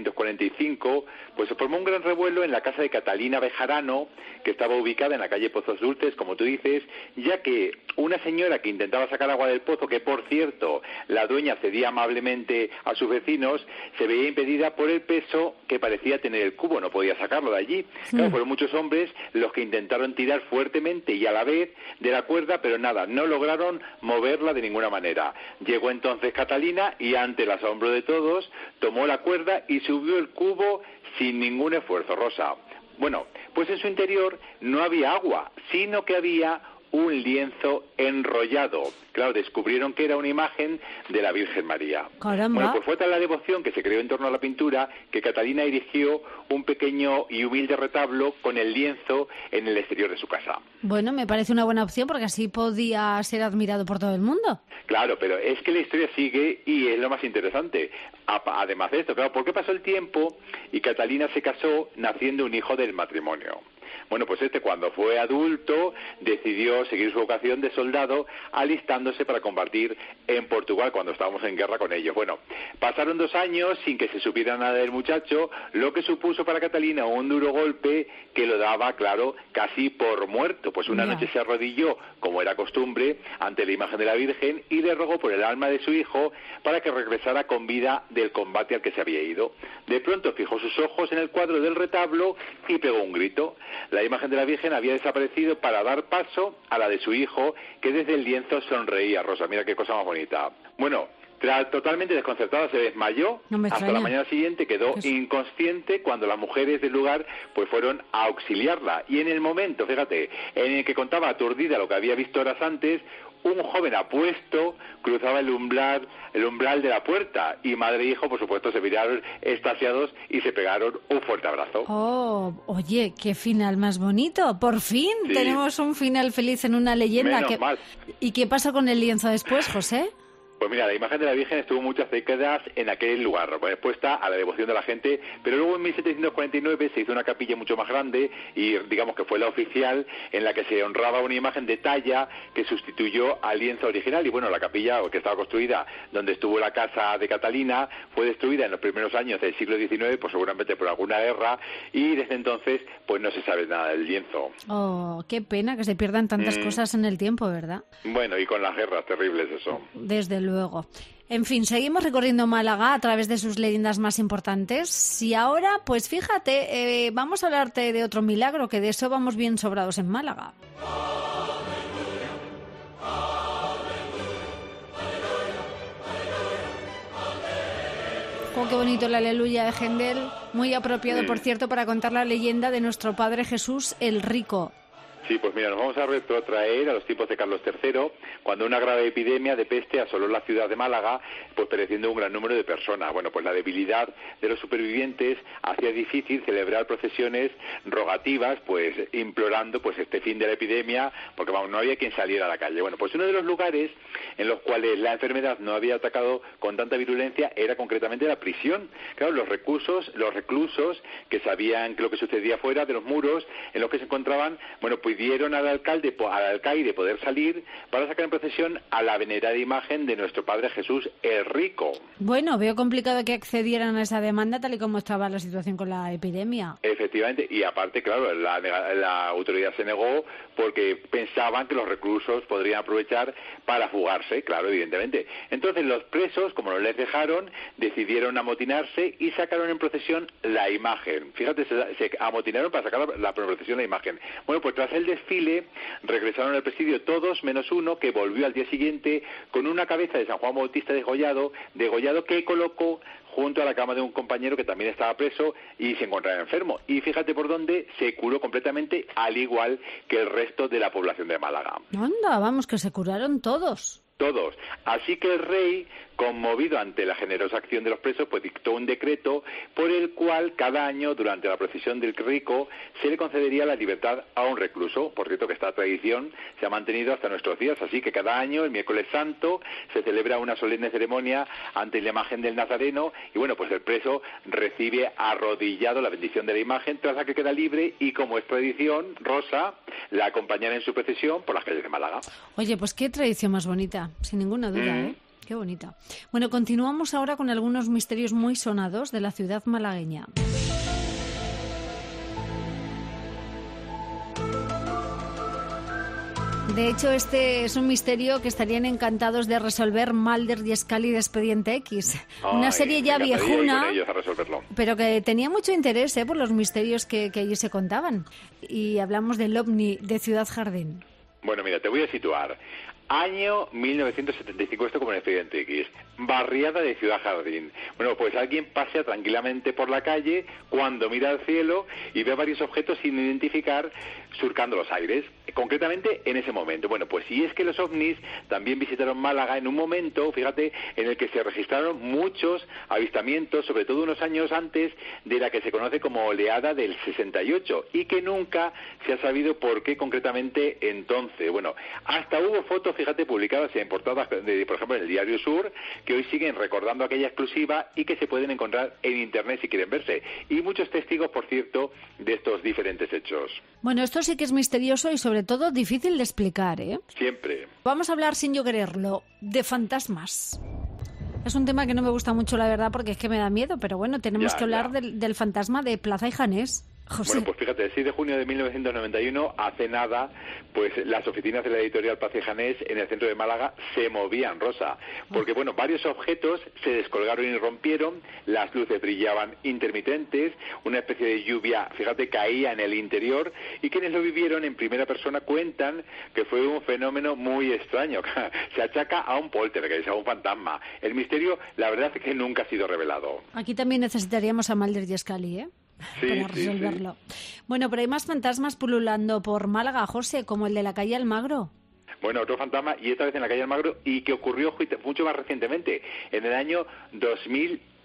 1645, pues se formó un gran revuelo en la casa de Catalina Bejarano, que estaba ubicada en la calle Pozos Dulces, como tú dices, ya que una señora que intentaba sacar agua del pozo, que por cierto la dueña cedía amablemente a sus vecinos, se veía impedida por el peso que parecía tener el cubo, no podía sacarlo de allí. Claro, fueron muchos hombres los que intentaron tirar fuertemente y a la vez de la cuerda, pero nada, no lograron moverla de ninguna manera. Llegó entonces Catalina y ante el asombro de todos tomó la cuerda y subió el cubo sin ningún esfuerzo, Rosa. Bueno, pues en su interior no había agua, sino que había un lienzo enrollado. Claro, descubrieron que era una imagen de la Virgen María. ¡Caramba! Bueno, pues fue tal la devoción que se creó en torno a la pintura que Catalina erigió un pequeño y humilde retablo con el lienzo en el exterior de su casa. Bueno, me parece una buena opción porque así podía ser admirado por todo el mundo. Claro, pero es que la historia sigue y es lo más interesante. Además de esto, claro, ¿por qué pasó el tiempo y Catalina se casó naciendo un hijo del matrimonio? Bueno, pues cuando fue adulto decidió seguir su vocación de soldado alistándose para combatir en Portugal cuando estábamos en guerra con ellos. Bueno, pasaron 2 años sin que se supiera nada del muchacho, lo que supuso para Catalina un duro golpe que lo daba, claro, casi por muerto. Pues una noche se arrodilló, como era costumbre, ante la imagen de la Virgen y le rogó por el alma de su hijo para que regresara con vida del combate al que se había ido. De pronto fijó sus ojos en el cuadro del retablo y pegó un grito. La imagen de la Virgen había desaparecido para dar paso a la de su hijo, que desde el lienzo sonreía, Rosa. Mira qué cosa más bonita. Bueno, totalmente desconcertada se desmayó. Hasta la mañana siguiente quedó inconsciente cuando las mujeres del lugar pues fueron a auxiliarla. Y en el momento, fíjate, en el que contaba aturdida lo que había visto horas antes, un joven apuesto cruzaba el umbral de la puerta y madre e hijo, por supuesto, se miraron extasiados y se pegaron un fuerte abrazo. Oh, oye, qué final más bonito. Por fin tenemos un final feliz en una leyenda. Menos mal. ¿Y qué pasa con el lienzo después, José? Pues mira, la imagen de la Virgen estuvo muchas décadas en aquel lugar, expuesta a la devoción de la gente, pero luego en 1749 se hizo una capilla mucho más grande y digamos que fue la oficial en la que se honraba una imagen de talla que sustituyó al lienzo original. Y bueno, la capilla que estaba construida donde estuvo la casa de Catalina fue destruida en los primeros años del siglo XIX, pues seguramente por alguna guerra, y desde entonces pues no se sabe nada del lienzo. Oh, qué pena que se pierdan tantas cosas en el tiempo, ¿verdad? Bueno, y con las guerras terribles eso. Desde luego. En fin, seguimos recorriendo Málaga a través de sus leyendas más importantes. Y ahora, pues fíjate, vamos a hablarte de otro milagro, que de eso vamos bien sobrados en Málaga. Oh, qué bonito el Aleluya de Händel, muy apropiado, por cierto, para contar la leyenda de nuestro Padre Jesús el Rico. Sí, pues mira, nos vamos a retrotraer a los tiempos de Carlos III, cuando una grave epidemia de peste asoló la ciudad de Málaga, pues pereciendo un gran número de personas. Bueno, pues la debilidad de los supervivientes hacía difícil celebrar procesiones rogativas, pues implorando pues este fin de la epidemia, porque vamos, no había quien saliera a la calle. Bueno, pues uno de los lugares en los cuales la enfermedad no había atacado con tanta virulencia era concretamente la prisión. Claro, los reclusos que sabían lo que sucedía fuera de los muros en los que se encontraban, bueno, pues pidieron al alcaide poder salir para sacar en procesión a la venerada imagen de nuestro Padre Jesús el Rico. Bueno, veo complicado que accedieran a esa demanda tal y como estaba la situación con la epidemia. Efectivamente, y aparte, claro, la autoridad se negó porque pensaban que los reclusos podrían aprovechar para fugarse, claro, evidentemente. Entonces los presos, como no les dejaron, decidieron amotinarse y sacaron en procesión la imagen. Fíjate, se amotinaron para sacar la procesión la imagen. Bueno, pues tras el desfile regresaron al presidio todos menos uno, que volvió al día siguiente con una cabeza de San Juan Bautista degollado que colocó junto a la cama de un compañero que también estaba preso y se encontraba enfermo. Y fíjate por dónde se curó completamente, al igual que el resto de la población de Málaga. Anda, vamos, que se curaron todos. Todos. Así que el rey, conmovido ante la generosa acción de los presos, pues dictó un decreto por el cual cada año, durante la procesión del Rico, se le concedería la libertad a un recluso. Por cierto, que esta tradición se ha mantenido hasta nuestros días, así que cada año, el miércoles santo, se celebra una solemne ceremonia ante la imagen del Nazareno y bueno, pues el preso recibe arrodillado la bendición de la imagen tras la que queda libre y, como es tradición, Rosa la acompañará en su procesión por las calles de Málaga. Oye, pues qué tradición más bonita, sin ninguna duda, ¿eh? Qué bonita. Bueno, continuamos ahora con algunos misterios muy sonados de la ciudad malagueña. De hecho, este es un misterio que estarían encantados de resolver Mulder y Scully de Expediente X. Una serie ya viejuna, pero que tenía mucho interés por los misterios que allí se contaban. Y hablamos del OVNI de Ciudad Jardín. Bueno, mira, te voy a situar. Año 1975, esto como en Expediente X, barriada de Ciudad Jardín. Bueno, pues alguien pasea tranquilamente por la calle cuando mira al cielo y ve varios objetos sin identificar surcando los aires, concretamente en ese momento. Bueno, pues si es que los ovnis también visitaron Málaga en un momento, fíjate, en el que se registraron muchos avistamientos, sobre todo unos años antes de la que se conoce como oleada del 68, y que nunca se ha sabido por qué concretamente entonces. Bueno, hasta hubo fotos, fíjate, publicadas en portadas, por ejemplo, en el Diario Sur, que hoy siguen recordando aquella exclusiva y que se pueden encontrar en Internet si quieren verse. Y muchos testigos, por cierto, de estos diferentes hechos. Bueno, esto sí que es misterioso y sobre todo difícil de explicar, ¿eh? Siempre. Vamos a hablar, sin yo quererlo, de fantasmas. Es un tema que no me gusta mucho, la verdad, porque es que me da miedo, pero bueno, tenemos que hablar del fantasma de Plaza y Janés. José. Bueno, pues fíjate, el 6 de junio de 1991, hace nada, pues las oficinas de la editorial Plaza y Janés en el centro de Málaga se movían, Rosa, porque bueno, varios objetos se descolgaron y rompieron, las luces brillaban intermitentes, una especie de lluvia, fíjate, caía en el interior, y quienes lo vivieron en primera persona cuentan que fue un fenómeno muy extraño. Se achaca a un poltergeist, a un fantasma. El misterio, la verdad es que nunca ha sido revelado. Aquí también necesitaríamos a Mulder y Scully, ¿eh? Sí, para resolverlo. Sí. Bueno, pero hay más fantasmas pululando por Málaga, José, como el de la calle Almagro. Bueno, otro fantasma, y esta vez en la calle Almagro, y que ocurrió mucho más recientemente, en el año 2003.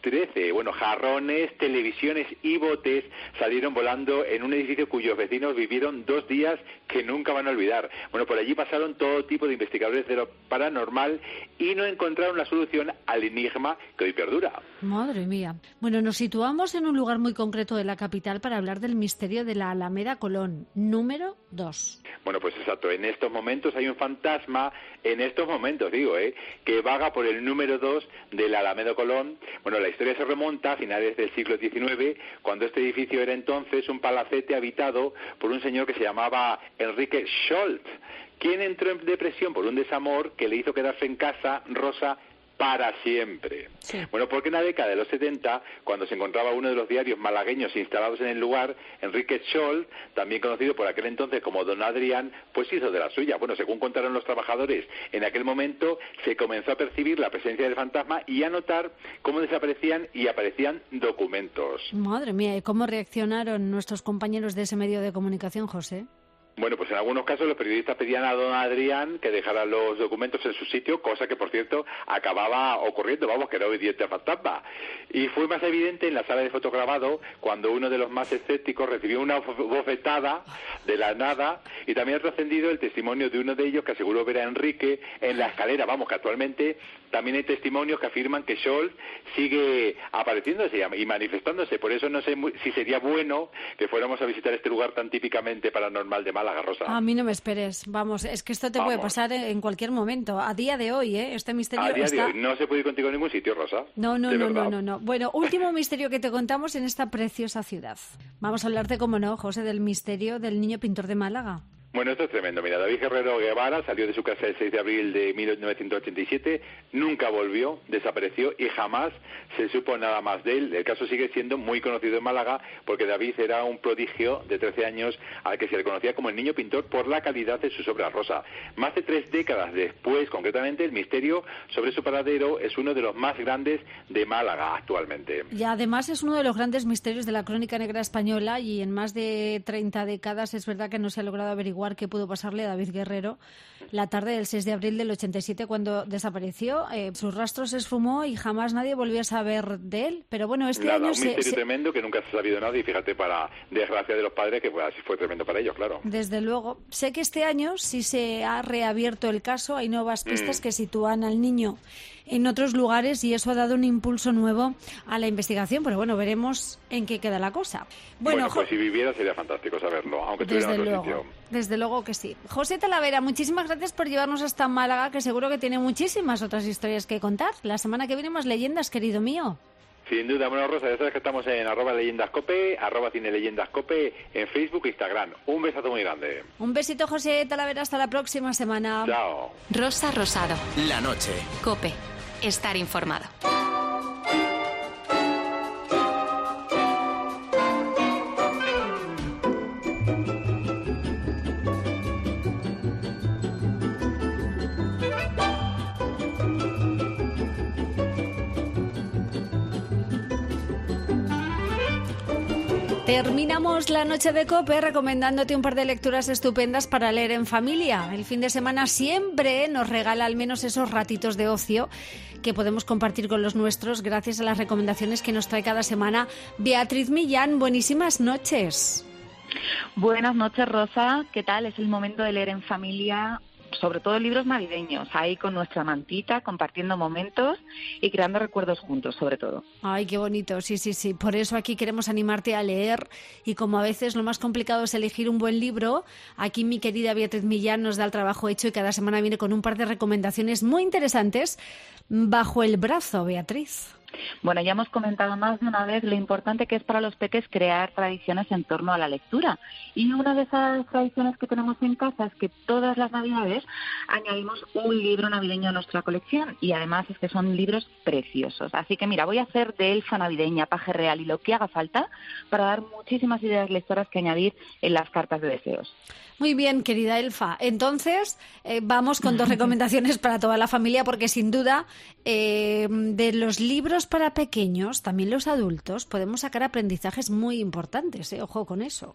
13. Bueno, jarrones, televisiones y botes salieron volando en un edificio cuyos vecinos vivieron 2 días que nunca van a olvidar. Bueno, por allí pasaron todo tipo de investigadores de lo paranormal y no encontraron la solución al enigma que hoy perdura. Madre mía. Bueno, nos situamos en un lugar muy concreto de la capital para hablar del misterio de la Alameda Colón, número 2. Bueno, pues exacto. En estos momentos hay un fantasma, que vaga por el número 2 de la Alameda Colón. Bueno, la historia se remonta a finales del siglo XIX, cuando este edificio era entonces un palacete habitado por un señor que se llamaba Enrique Scholz, quien entró en depresión por un desamor que le hizo quedarse en casa, Rosa, para siempre. Sí. Bueno, porque en la década de los 70, cuando se encontraba uno de los diarios malagueños instalados en el lugar, Enrique Scholz, también conocido por aquel entonces como Don Adrián, pues hizo de la suya. Bueno, según contaron los trabajadores, en aquel momento se comenzó a percibir la presencia del fantasma y a notar cómo desaparecían y aparecían documentos. Madre mía, ¿y cómo reaccionaron nuestros compañeros de ese medio de comunicación, José? Bueno, pues en algunos casos los periodistas pedían a don Adrián que dejara los documentos en su sitio, cosa que, por cierto, acababa ocurriendo, que era obediente al fantasma. Y fue más evidente en la sala de fotograbado, cuando uno de los más escépticos recibió una bofetada de la nada, y también ha trascendido el testimonio de uno de ellos que aseguró ver a Enrique en la escalera. Que actualmente también hay testimonios que afirman que Scholz sigue apareciéndose y manifestándose. Por eso no sé si sería bueno que fuéramos a visitar este lugar tan típicamente paranormal de Málaga, Rosa. A mí no me esperes. Es que esto te puede pasar en cualquier momento. A día de hoy, este misterio de hoy. No se puede ir contigo a ningún sitio, Rosa. No. Bueno, último misterio que te contamos en esta preciosa ciudad. Vamos a hablarte, como no, José, del misterio del niño pintor de Málaga. Bueno, esto es tremendo. Mira, David Guerrero Guevara salió de su casa el 6 de abril de 1987, nunca volvió, desapareció y jamás se supo nada más de él. El caso sigue siendo muy conocido en Málaga porque David era un prodigio de 13 años al que se le conocía como el niño pintor por la calidad de sus obras, Rosa. Más de 3 décadas después, concretamente, el misterio sobre su paradero es uno de los más grandes de Málaga actualmente. Y además es uno de los grandes misterios de la crónica negra española, y en más de 30 décadas es verdad que no se ha logrado averiguar qué pudo pasarle a David Guerrero la tarde del 6 de abril del 87, cuando desapareció. Sus rastro se esfumó y jamás nadie volvió a saber de él. Pero bueno, este año... un misterio tremendo que nunca se ha sabido nada, y fíjate, para desgracia de los padres, que así fue tremendo para ellos, claro. Desde luego. Sé que este año sí se ha reabierto el caso, hay nuevas pistas que sitúan al niño en otros lugares y eso ha dado un impulso nuevo a la investigación, pero bueno, veremos en qué queda la cosa. Bueno, pues si viviera sería fantástico saberlo, aunque estuviera en otro sitio. Desde luego que sí. José Talavera, muchísimas gracias por llevarnos hasta Málaga, que seguro que tiene muchísimas otras historias que contar. La semana que viene más leyendas, querido mío. Sin duda. Bueno, Rosa, ya sabes que estamos en @leyendascope, @cineleyendascope, en Facebook e Instagram. Un besazo muy grande. Un besito, José Talavera, hasta la próxima semana. Chao. Rosa Rosado. La noche. COPE. Estar informado. Terminamos la noche de COPE recomendándote un par de lecturas estupendas para leer en familia. El fin de semana siempre nos regala al menos esos ratitos de ocio que podemos compartir con los nuestros gracias a las recomendaciones que nos trae cada semana Beatriz Millán. Buenísimas noches. Buenas noches, Rosa. ¿Qué tal? Es el momento de leer en familia, sobre todo libros navideños, ahí con nuestra mantita, compartiendo momentos y creando recuerdos juntos, sobre todo. Ay, qué bonito, sí. Por eso aquí queremos animarte a leer, y como a veces lo más complicado es elegir un buen libro, aquí mi querida Beatriz Millán nos da el trabajo hecho y cada semana viene con un par de recomendaciones muy interesantes bajo el brazo, Beatriz. Bueno, ya hemos comentado más de una vez lo importante que es para los peques crear tradiciones en torno a la lectura. Y una de esas tradiciones que tenemos en casa es que todas las Navidades añadimos un libro navideño a nuestra colección. Y además es que son libros preciosos. Así que mira, voy a hacer de elfa navideña, paje real y lo que haga falta para dar muchísimas ideas lectoras que añadir en las cartas de deseos. Muy bien, querida Elfa. Entonces, vamos con 2 recomendaciones para toda la familia, porque sin duda, de los libros libros para pequeños, también los adultos, podemos sacar aprendizajes muy importantes, ¿eh? Ojo con eso.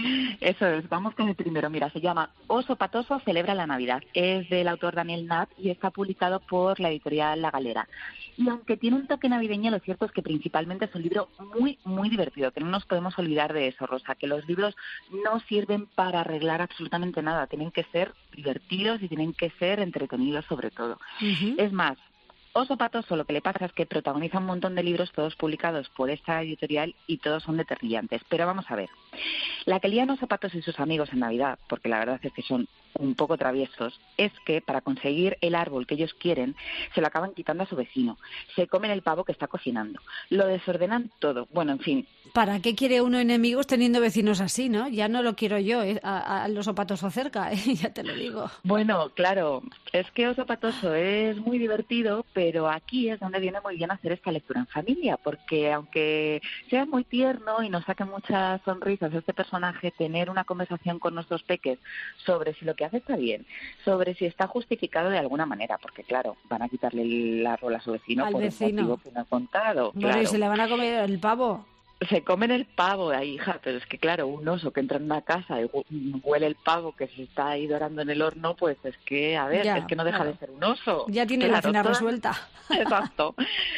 Eso es, vamos con el primero. Mira, se llama Oso Patoso celebra la Navidad. Es del autor Daniel Knapp y está publicado por la editorial La Galera. Y aunque tiene un toque navideño, lo cierto es que principalmente es un libro muy, muy divertido, que no nos podemos olvidar de eso, Rosa, que los libros no sirven para arreglar absolutamente nada, tienen que ser divertidos y tienen que ser entretenidos sobre todo. Es más, Oso Patoso lo que le pasa es que protagoniza un montón de libros, todos publicados por esta editorial y todos son determinantes. Pero vamos a ver, la que lían Oso Patoso y sus amigos en Navidad, porque la verdad es que son un poco traviesos, es que para conseguir el árbol que ellos quieren, se lo acaban quitando a su vecino, se comen el pavo que está cocinando, lo desordenan todo, bueno, en fin. ¿Para qué quiere uno enemigos teniendo vecinos así, no? Ya no lo quiero yo, al Oso Patoso cerca, ya te lo digo. Bueno, claro, es que Oso Patoso es muy divertido, pero aquí es donde viene muy bien hacer esta lectura en familia, porque aunque sea muy tierno y nos saque muchas sonrisas este personaje, tener una conversación con nuestros peques sobre si lo que hace está bien, sobre si está justificado de alguna manera, porque claro, van a quitarle el árbol a su vecino por el motivo que no ha contado. Bueno, claro. ¿y se le van a comer el pavo? Se comen el pavo, hija, pero es que claro, un oso que entra en una casa y huele el pavo que se está ahí dorando en el horno, pues es que, a ver, es que no deja de ser un oso. Ya tiene la cena resuelta. Exacto.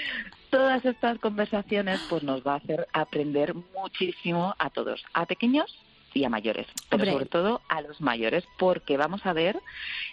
Todas estas conversaciones pues nos va a hacer aprender muchísimo a todos, a pequeños y a mayores, pero sobre todo a los mayores, porque vamos a ver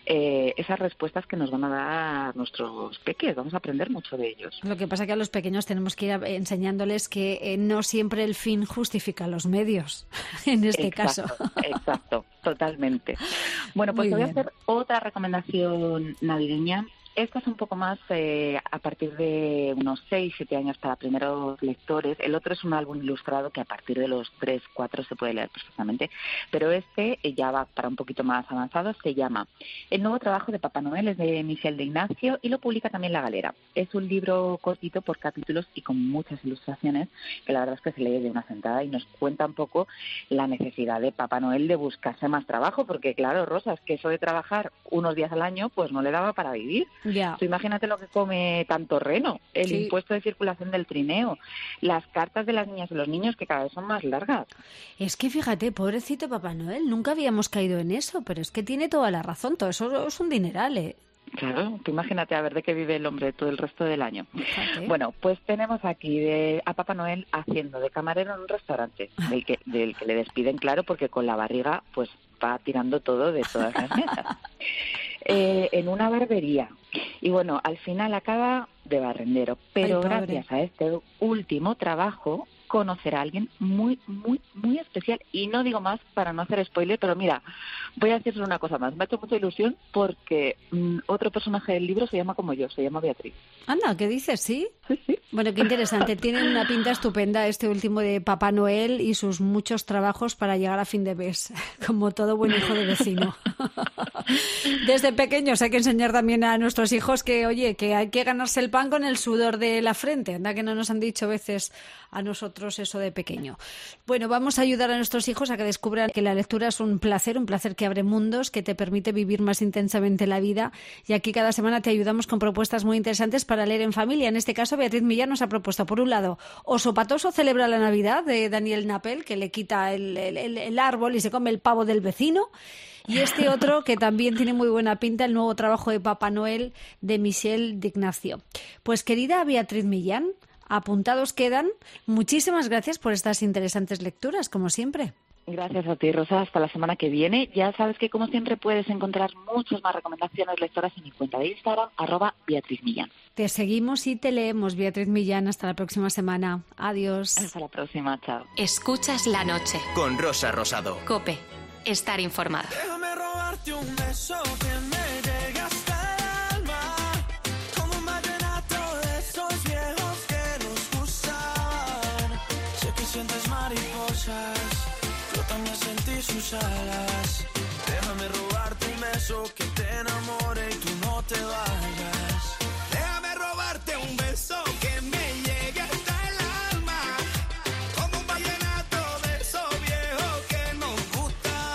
esas respuestas que nos van a dar nuestros peques, vamos a aprender mucho de ellos. Lo que pasa es que a los pequeños tenemos que ir enseñándoles que no siempre el fin justifica los medios, en este caso. Exacto, totalmente. Bueno, pues te voy a hacer otra recomendación navideña. Esta es un poco más a partir de unos 6-7 años para primeros lectores. El otro es un álbum ilustrado que a partir de los 3-4 se puede leer perfectamente. Pero este ya va para un poquito más avanzado. Se llama El nuevo trabajo de Papá Noel, es de Michel de Ignacio y lo publica también La Galera. Es un libro cortito por capítulos y con muchas ilustraciones que la verdad es que se lee de una sentada y nos cuenta un poco la necesidad de Papá Noel de buscarse más trabajo. Porque claro, Rosa, es que eso de trabajar unos días al año pues no le daba para vivir. Ya. Tú imagínate lo que come tanto reno, el impuesto de circulación del trineo, las cartas de las niñas y los niños que cada vez son más largas. Es que fíjate, pobrecito Papá Noel, nunca habíamos caído en eso, pero es que tiene toda la razón, todo eso es un dineral, ¿eh? Claro, tú imagínate a ver de qué vive el hombre todo el resto del año. Fíjate. Bueno, pues tenemos aquí a Papá Noel haciendo de camarero en un restaurante, del que le despiden, claro, porque con la barriga pues va tirando todo de todas las mesas. En una barbería. Y bueno, al final acaba de barrendero. Pero gracias a este último trabajo conocerá a alguien muy, muy, muy especial. Y no digo más para no hacer spoiler, pero mira, voy a decirle una cosa más. Me ha hecho mucha ilusión porque otro personaje del libro se llama como yo, se llama Beatriz. Anda, ¿qué dices? ¿Sí? Sí. Bueno, qué interesante. Tiene una pinta estupenda este último de Papá Noel y sus muchos trabajos para llegar a fin de mes, como todo buen hijo de vecino. Desde pequeños hay que enseñar también a nuestros hijos que, oye, que hay que ganarse el pan con el sudor de la frente. Anda que no nos han dicho a veces a nosotros eso de pequeño. Bueno, vamos a ayudar a nuestros hijos a que descubran que la lectura es un placer que abre mundos, que te permite vivir más intensamente la vida. Y aquí cada semana te ayudamos con propuestas muy interesantes para leer en familia. En este caso, Beatriz Millán nos ha propuesto, por un lado, Oso Patoso celebra la Navidad, de Daniel Knapp, que le quita el árbol y se come el pavo del vecino. Y este otro, que también tiene muy buena pinta, el nuevo trabajo de Papá Noel, de Michel de Ignacio. Pues querida Beatriz Millán, apuntados quedan. Muchísimas gracias por estas interesantes lecturas, como siempre. Gracias a ti, Rosa. Hasta la semana que viene. Ya sabes que, como siempre, puedes encontrar muchas más recomendaciones lectoras en mi cuenta de Instagram, @BeatrizMillán. Te seguimos y te leemos, Beatriz Millán. Hasta la próxima semana. Adiós. Hasta la próxima. Chao. Escuchas La Noche. Con Rosa Rosado. COPE. Estar informado. Déjame robarte un beso que me llegue hasta el alma, como un vallenato de esos viejos que nos gustan. Sé que sientes mariposas, yo también sentí sus alas. Déjame robarte un beso que te enamore y tú no te vayas. Déjame robarte un beso que me llegue hasta el alma, como un vallenato de esos viejos que nos gustaban.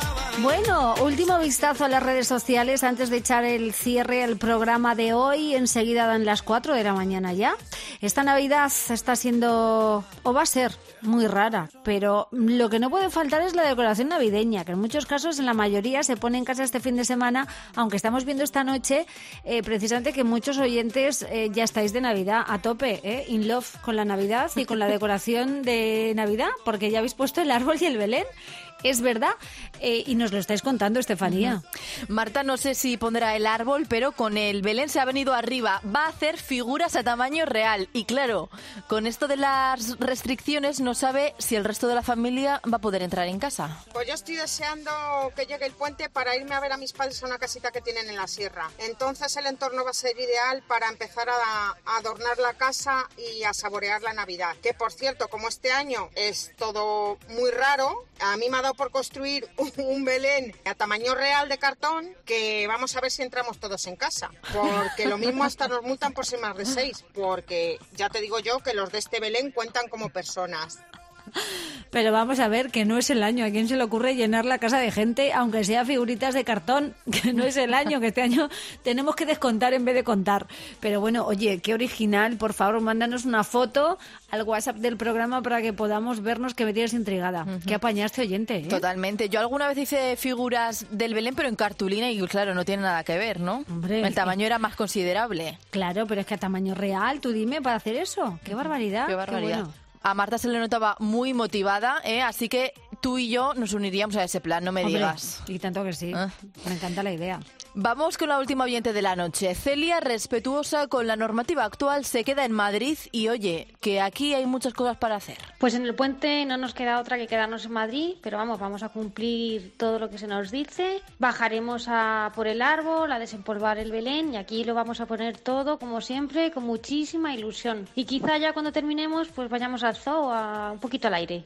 Bueno, último vistazo a las redes sociales antes de echar el cierre al programa de hoy. Enseguida dan las 4 de la mañana ya. Esta Navidad está siendo, o va a ser, muy rara, pero lo que no puede faltar es la decoración navideña, que en muchos casos, en la mayoría, se pone en casa este fin de semana, aunque estamos viendo esta noche precisamente que muchos oyentes ya estáis de Navidad a tope, in love con la Navidad y con la decoración de Navidad, porque ya habéis puesto el árbol y el Belén. Es verdad, y nos lo estáis contando, Estefanía. Marta, no sé si pondrá el árbol, pero con el Belén se ha venido arriba. Va a hacer figuras a tamaño real. Y claro, con esto de las restricciones no sabe si el resto de la familia va a poder entrar en casa. Pues yo estoy deseando que llegue el puente para irme a ver a mis padres a una casita que tienen en la sierra. Entonces el entorno va a ser ideal para empezar a adornar la casa y a saborear la Navidad. Que por cierto, como este año es todo muy raro, a mí me ha dado por construir un Belén a tamaño real de cartón, que vamos a ver si entramos todos en casa, porque lo mismo hasta nos multan por ser más de 6, porque ya te digo yo que los de este Belén cuentan como personas. Pero vamos a ver, que no es el año. ¿A quién se le ocurre llenar la casa de gente, aunque sea figuritas de cartón? Que no es el año, que este año tenemos que descontar en vez de contar. Pero bueno, oye, qué original. Por favor, mándanos una foto al WhatsApp del programa para que podamos vernos, que me tienes intrigada. Qué apañaste, oyente, ¿eh? Totalmente. Yo alguna vez hice figuras del Belén, pero en cartulina, y claro, no tiene nada que ver, ¿no? Hombre, el tamaño era más considerable. Claro, pero es que a tamaño real, tú dime, para hacer eso. ¡Qué barbaridad! ¡Qué barbaridad! Qué bueno. A Marta se le notaba muy motivada, así que tú y yo nos uniríamos a ese plan, no me digas. Y tanto que sí, me encanta la idea. Vamos con la última oyente de la noche. Celia, respetuosa con la normativa actual, se queda en Madrid y oye, que aquí hay muchas cosas para hacer. Pues en el puente no nos queda otra que quedarnos en Madrid, pero vamos a cumplir todo lo que se nos dice. Bajaremos a por el árbol, a desempolvar el Belén y aquí lo vamos a poner todo, como siempre, con muchísima ilusión. Y quizá ya cuando terminemos, pues vayamos al zoo, un poquito al aire.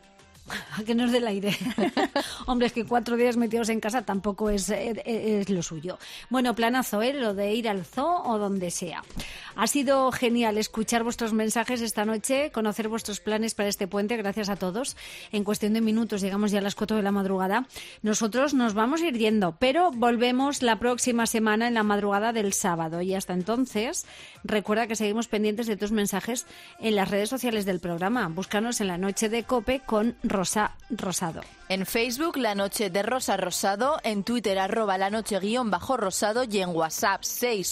A que nos dé el aire. Hombre, es que 4 días metidos en casa tampoco es lo suyo. Bueno, planazo, lo de ir al zoo o donde sea. Ha sido genial escuchar vuestros mensajes esta noche, conocer vuestros planes para este puente. Gracias a todos. En cuestión de minutos llegamos ya a las 4 de la madrugada. Nosotros nos vamos a ir yendo, pero volvemos la próxima semana en la madrugada del sábado. Y hasta entonces, recuerda que seguimos pendientes de tus mensajes en las redes sociales del programa. Búscanos en La Noche de COPE con Rosa Rosado. En Facebook, La Noche de Rosa Rosado, en Twitter, @lanoche_rosado y en WhatsApp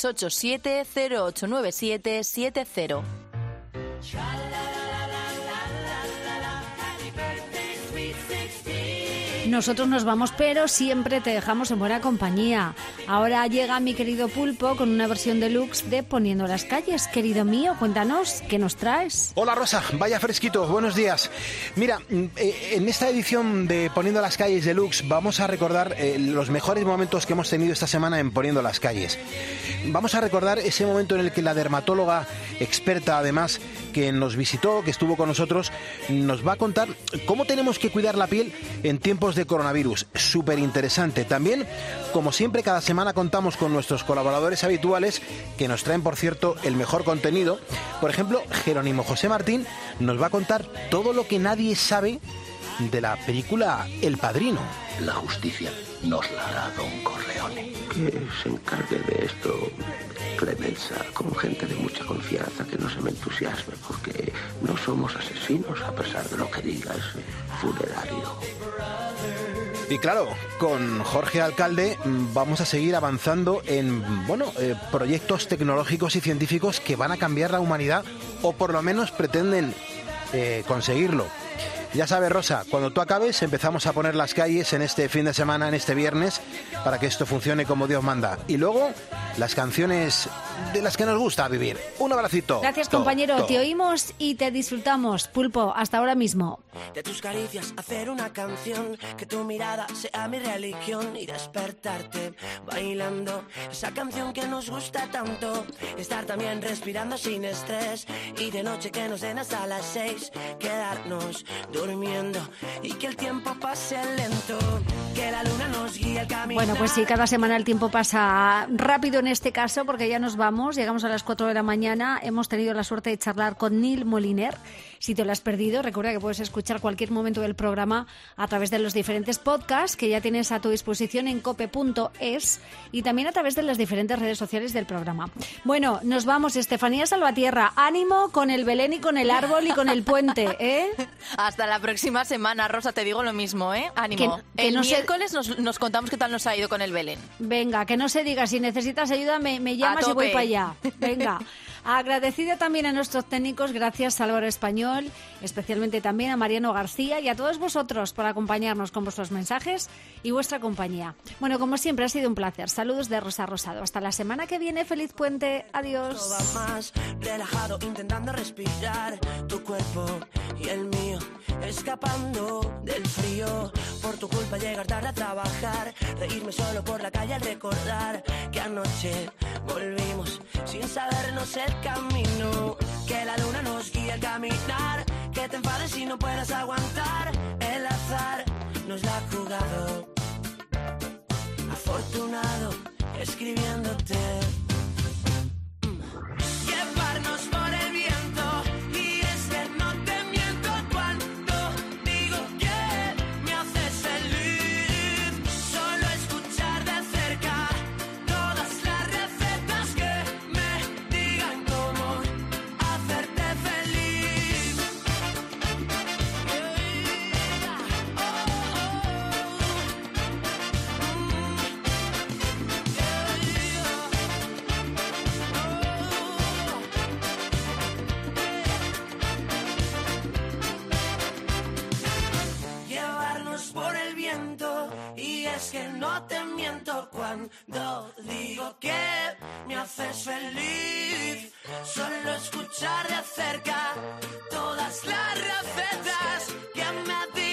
687-089770. Nosotros nos vamos, pero siempre te dejamos en buena compañía. Ahora llega mi querido Pulpo con una versión deluxe de Poniendo las calles. Querido mío, cuéntanos, ¿qué nos traes? Hola Rosa, vaya fresquito, buenos días. Mira, en esta edición de Poniendo las calles deluxe vamos a recordar los mejores momentos que hemos tenido esta semana en Poniendo las calles. Vamos a recordar ese momento en el que la dermatóloga experta, además, que nos visitó, que estuvo con nosotros, nos va a contar cómo tenemos que cuidar la piel en tiempos de coronavirus. Súper interesante. También, como siempre, cada semana contamos con nuestros colaboradores habituales que nos traen, por cierto, el mejor contenido. Por ejemplo, Jerónimo José Martín nos va a contar todo lo que nadie sabe de la película El Padrino. La justicia nos la hará Don Corleone. Que se encargue de esto Clemenza, con gente de mucha confianza, que no se me entusiasme, porque no somos asesinos, a pesar de lo que diga ese funerario. Y claro, con Jorge Alcalde vamos a seguir avanzando en proyectos tecnológicos y científicos que van a cambiar la humanidad, o por lo menos pretenden conseguirlo. Ya sabes, Rosa, cuando tú acabes empezamos a poner las calles en este fin de semana, en este viernes, para que esto funcione como Dios manda. Y luego, las canciones de las que nos gusta vivir. Un abracito. Gracias, compañero. Te oímos y te disfrutamos. Pulpo, hasta ahora mismo. De tus caricias hacer una canción, que tu mirada sea mi religión y despertarte bailando esa canción que nos gusta tanto. Estar también respirando sin estrés y de noche que nos den hasta las 6, quedarnos durmiendo y que el tiempo pase lento, que la luna nos guíe el camino. Bueno, pues sí, cada semana el tiempo pasa rápido en este caso, porque ya nos vamos. vamos, llegamos a las 4 de la mañana. Hemos tenido la suerte de charlar con Neil Moliner. Si te lo has perdido, recuerda que puedes escuchar cualquier momento del programa a través de los diferentes podcasts que ya tienes a tu disposición en cope.es y también a través de las diferentes redes sociales del programa. Bueno, nos vamos, Estefanía Salvatierra. Ánimo con el Belén y con el árbol y con el puente, ¿eh? Hasta la próxima semana, Rosa, te digo lo mismo, ¿eh? Ánimo. Que el no miércoles nos contamos qué tal nos ha ido con el Belén. Venga, que no se diga, si necesitas ayuda me llamas y voy para allá. Venga. Agradecida también a nuestros técnicos, gracias Álvaro Español, especialmente también a Mariano García y a todos vosotros por acompañarnos con vuestros mensajes y vuestra compañía. Bueno, como siempre ha sido un placer. Saludos de Rosa Rosado. Hasta la semana que viene. Feliz puente. Adiós. Todo va más relajado, intentando respirar tu cuerpo y el mío, escapando del frío. Por tu culpa llegar tarde a trabajar, reírme solo por la calle al recordar que anoche volvimos sin sabernos el camino, que la luna nos guía al caminar, que te enfades y no puedas aguantar. El azar nos la ha jugado, afortunado escribiéndote. Llevarnos por el viento, y es que no te miento cuando digo que me haces feliz. Solo escuchar de cerca todas las recetas que me digan cómo hacerte feliz. Llevarnos por el viento, y es que no te miento cuando digo que me haces feliz. Solo escuchar de cerca todas las recetas que me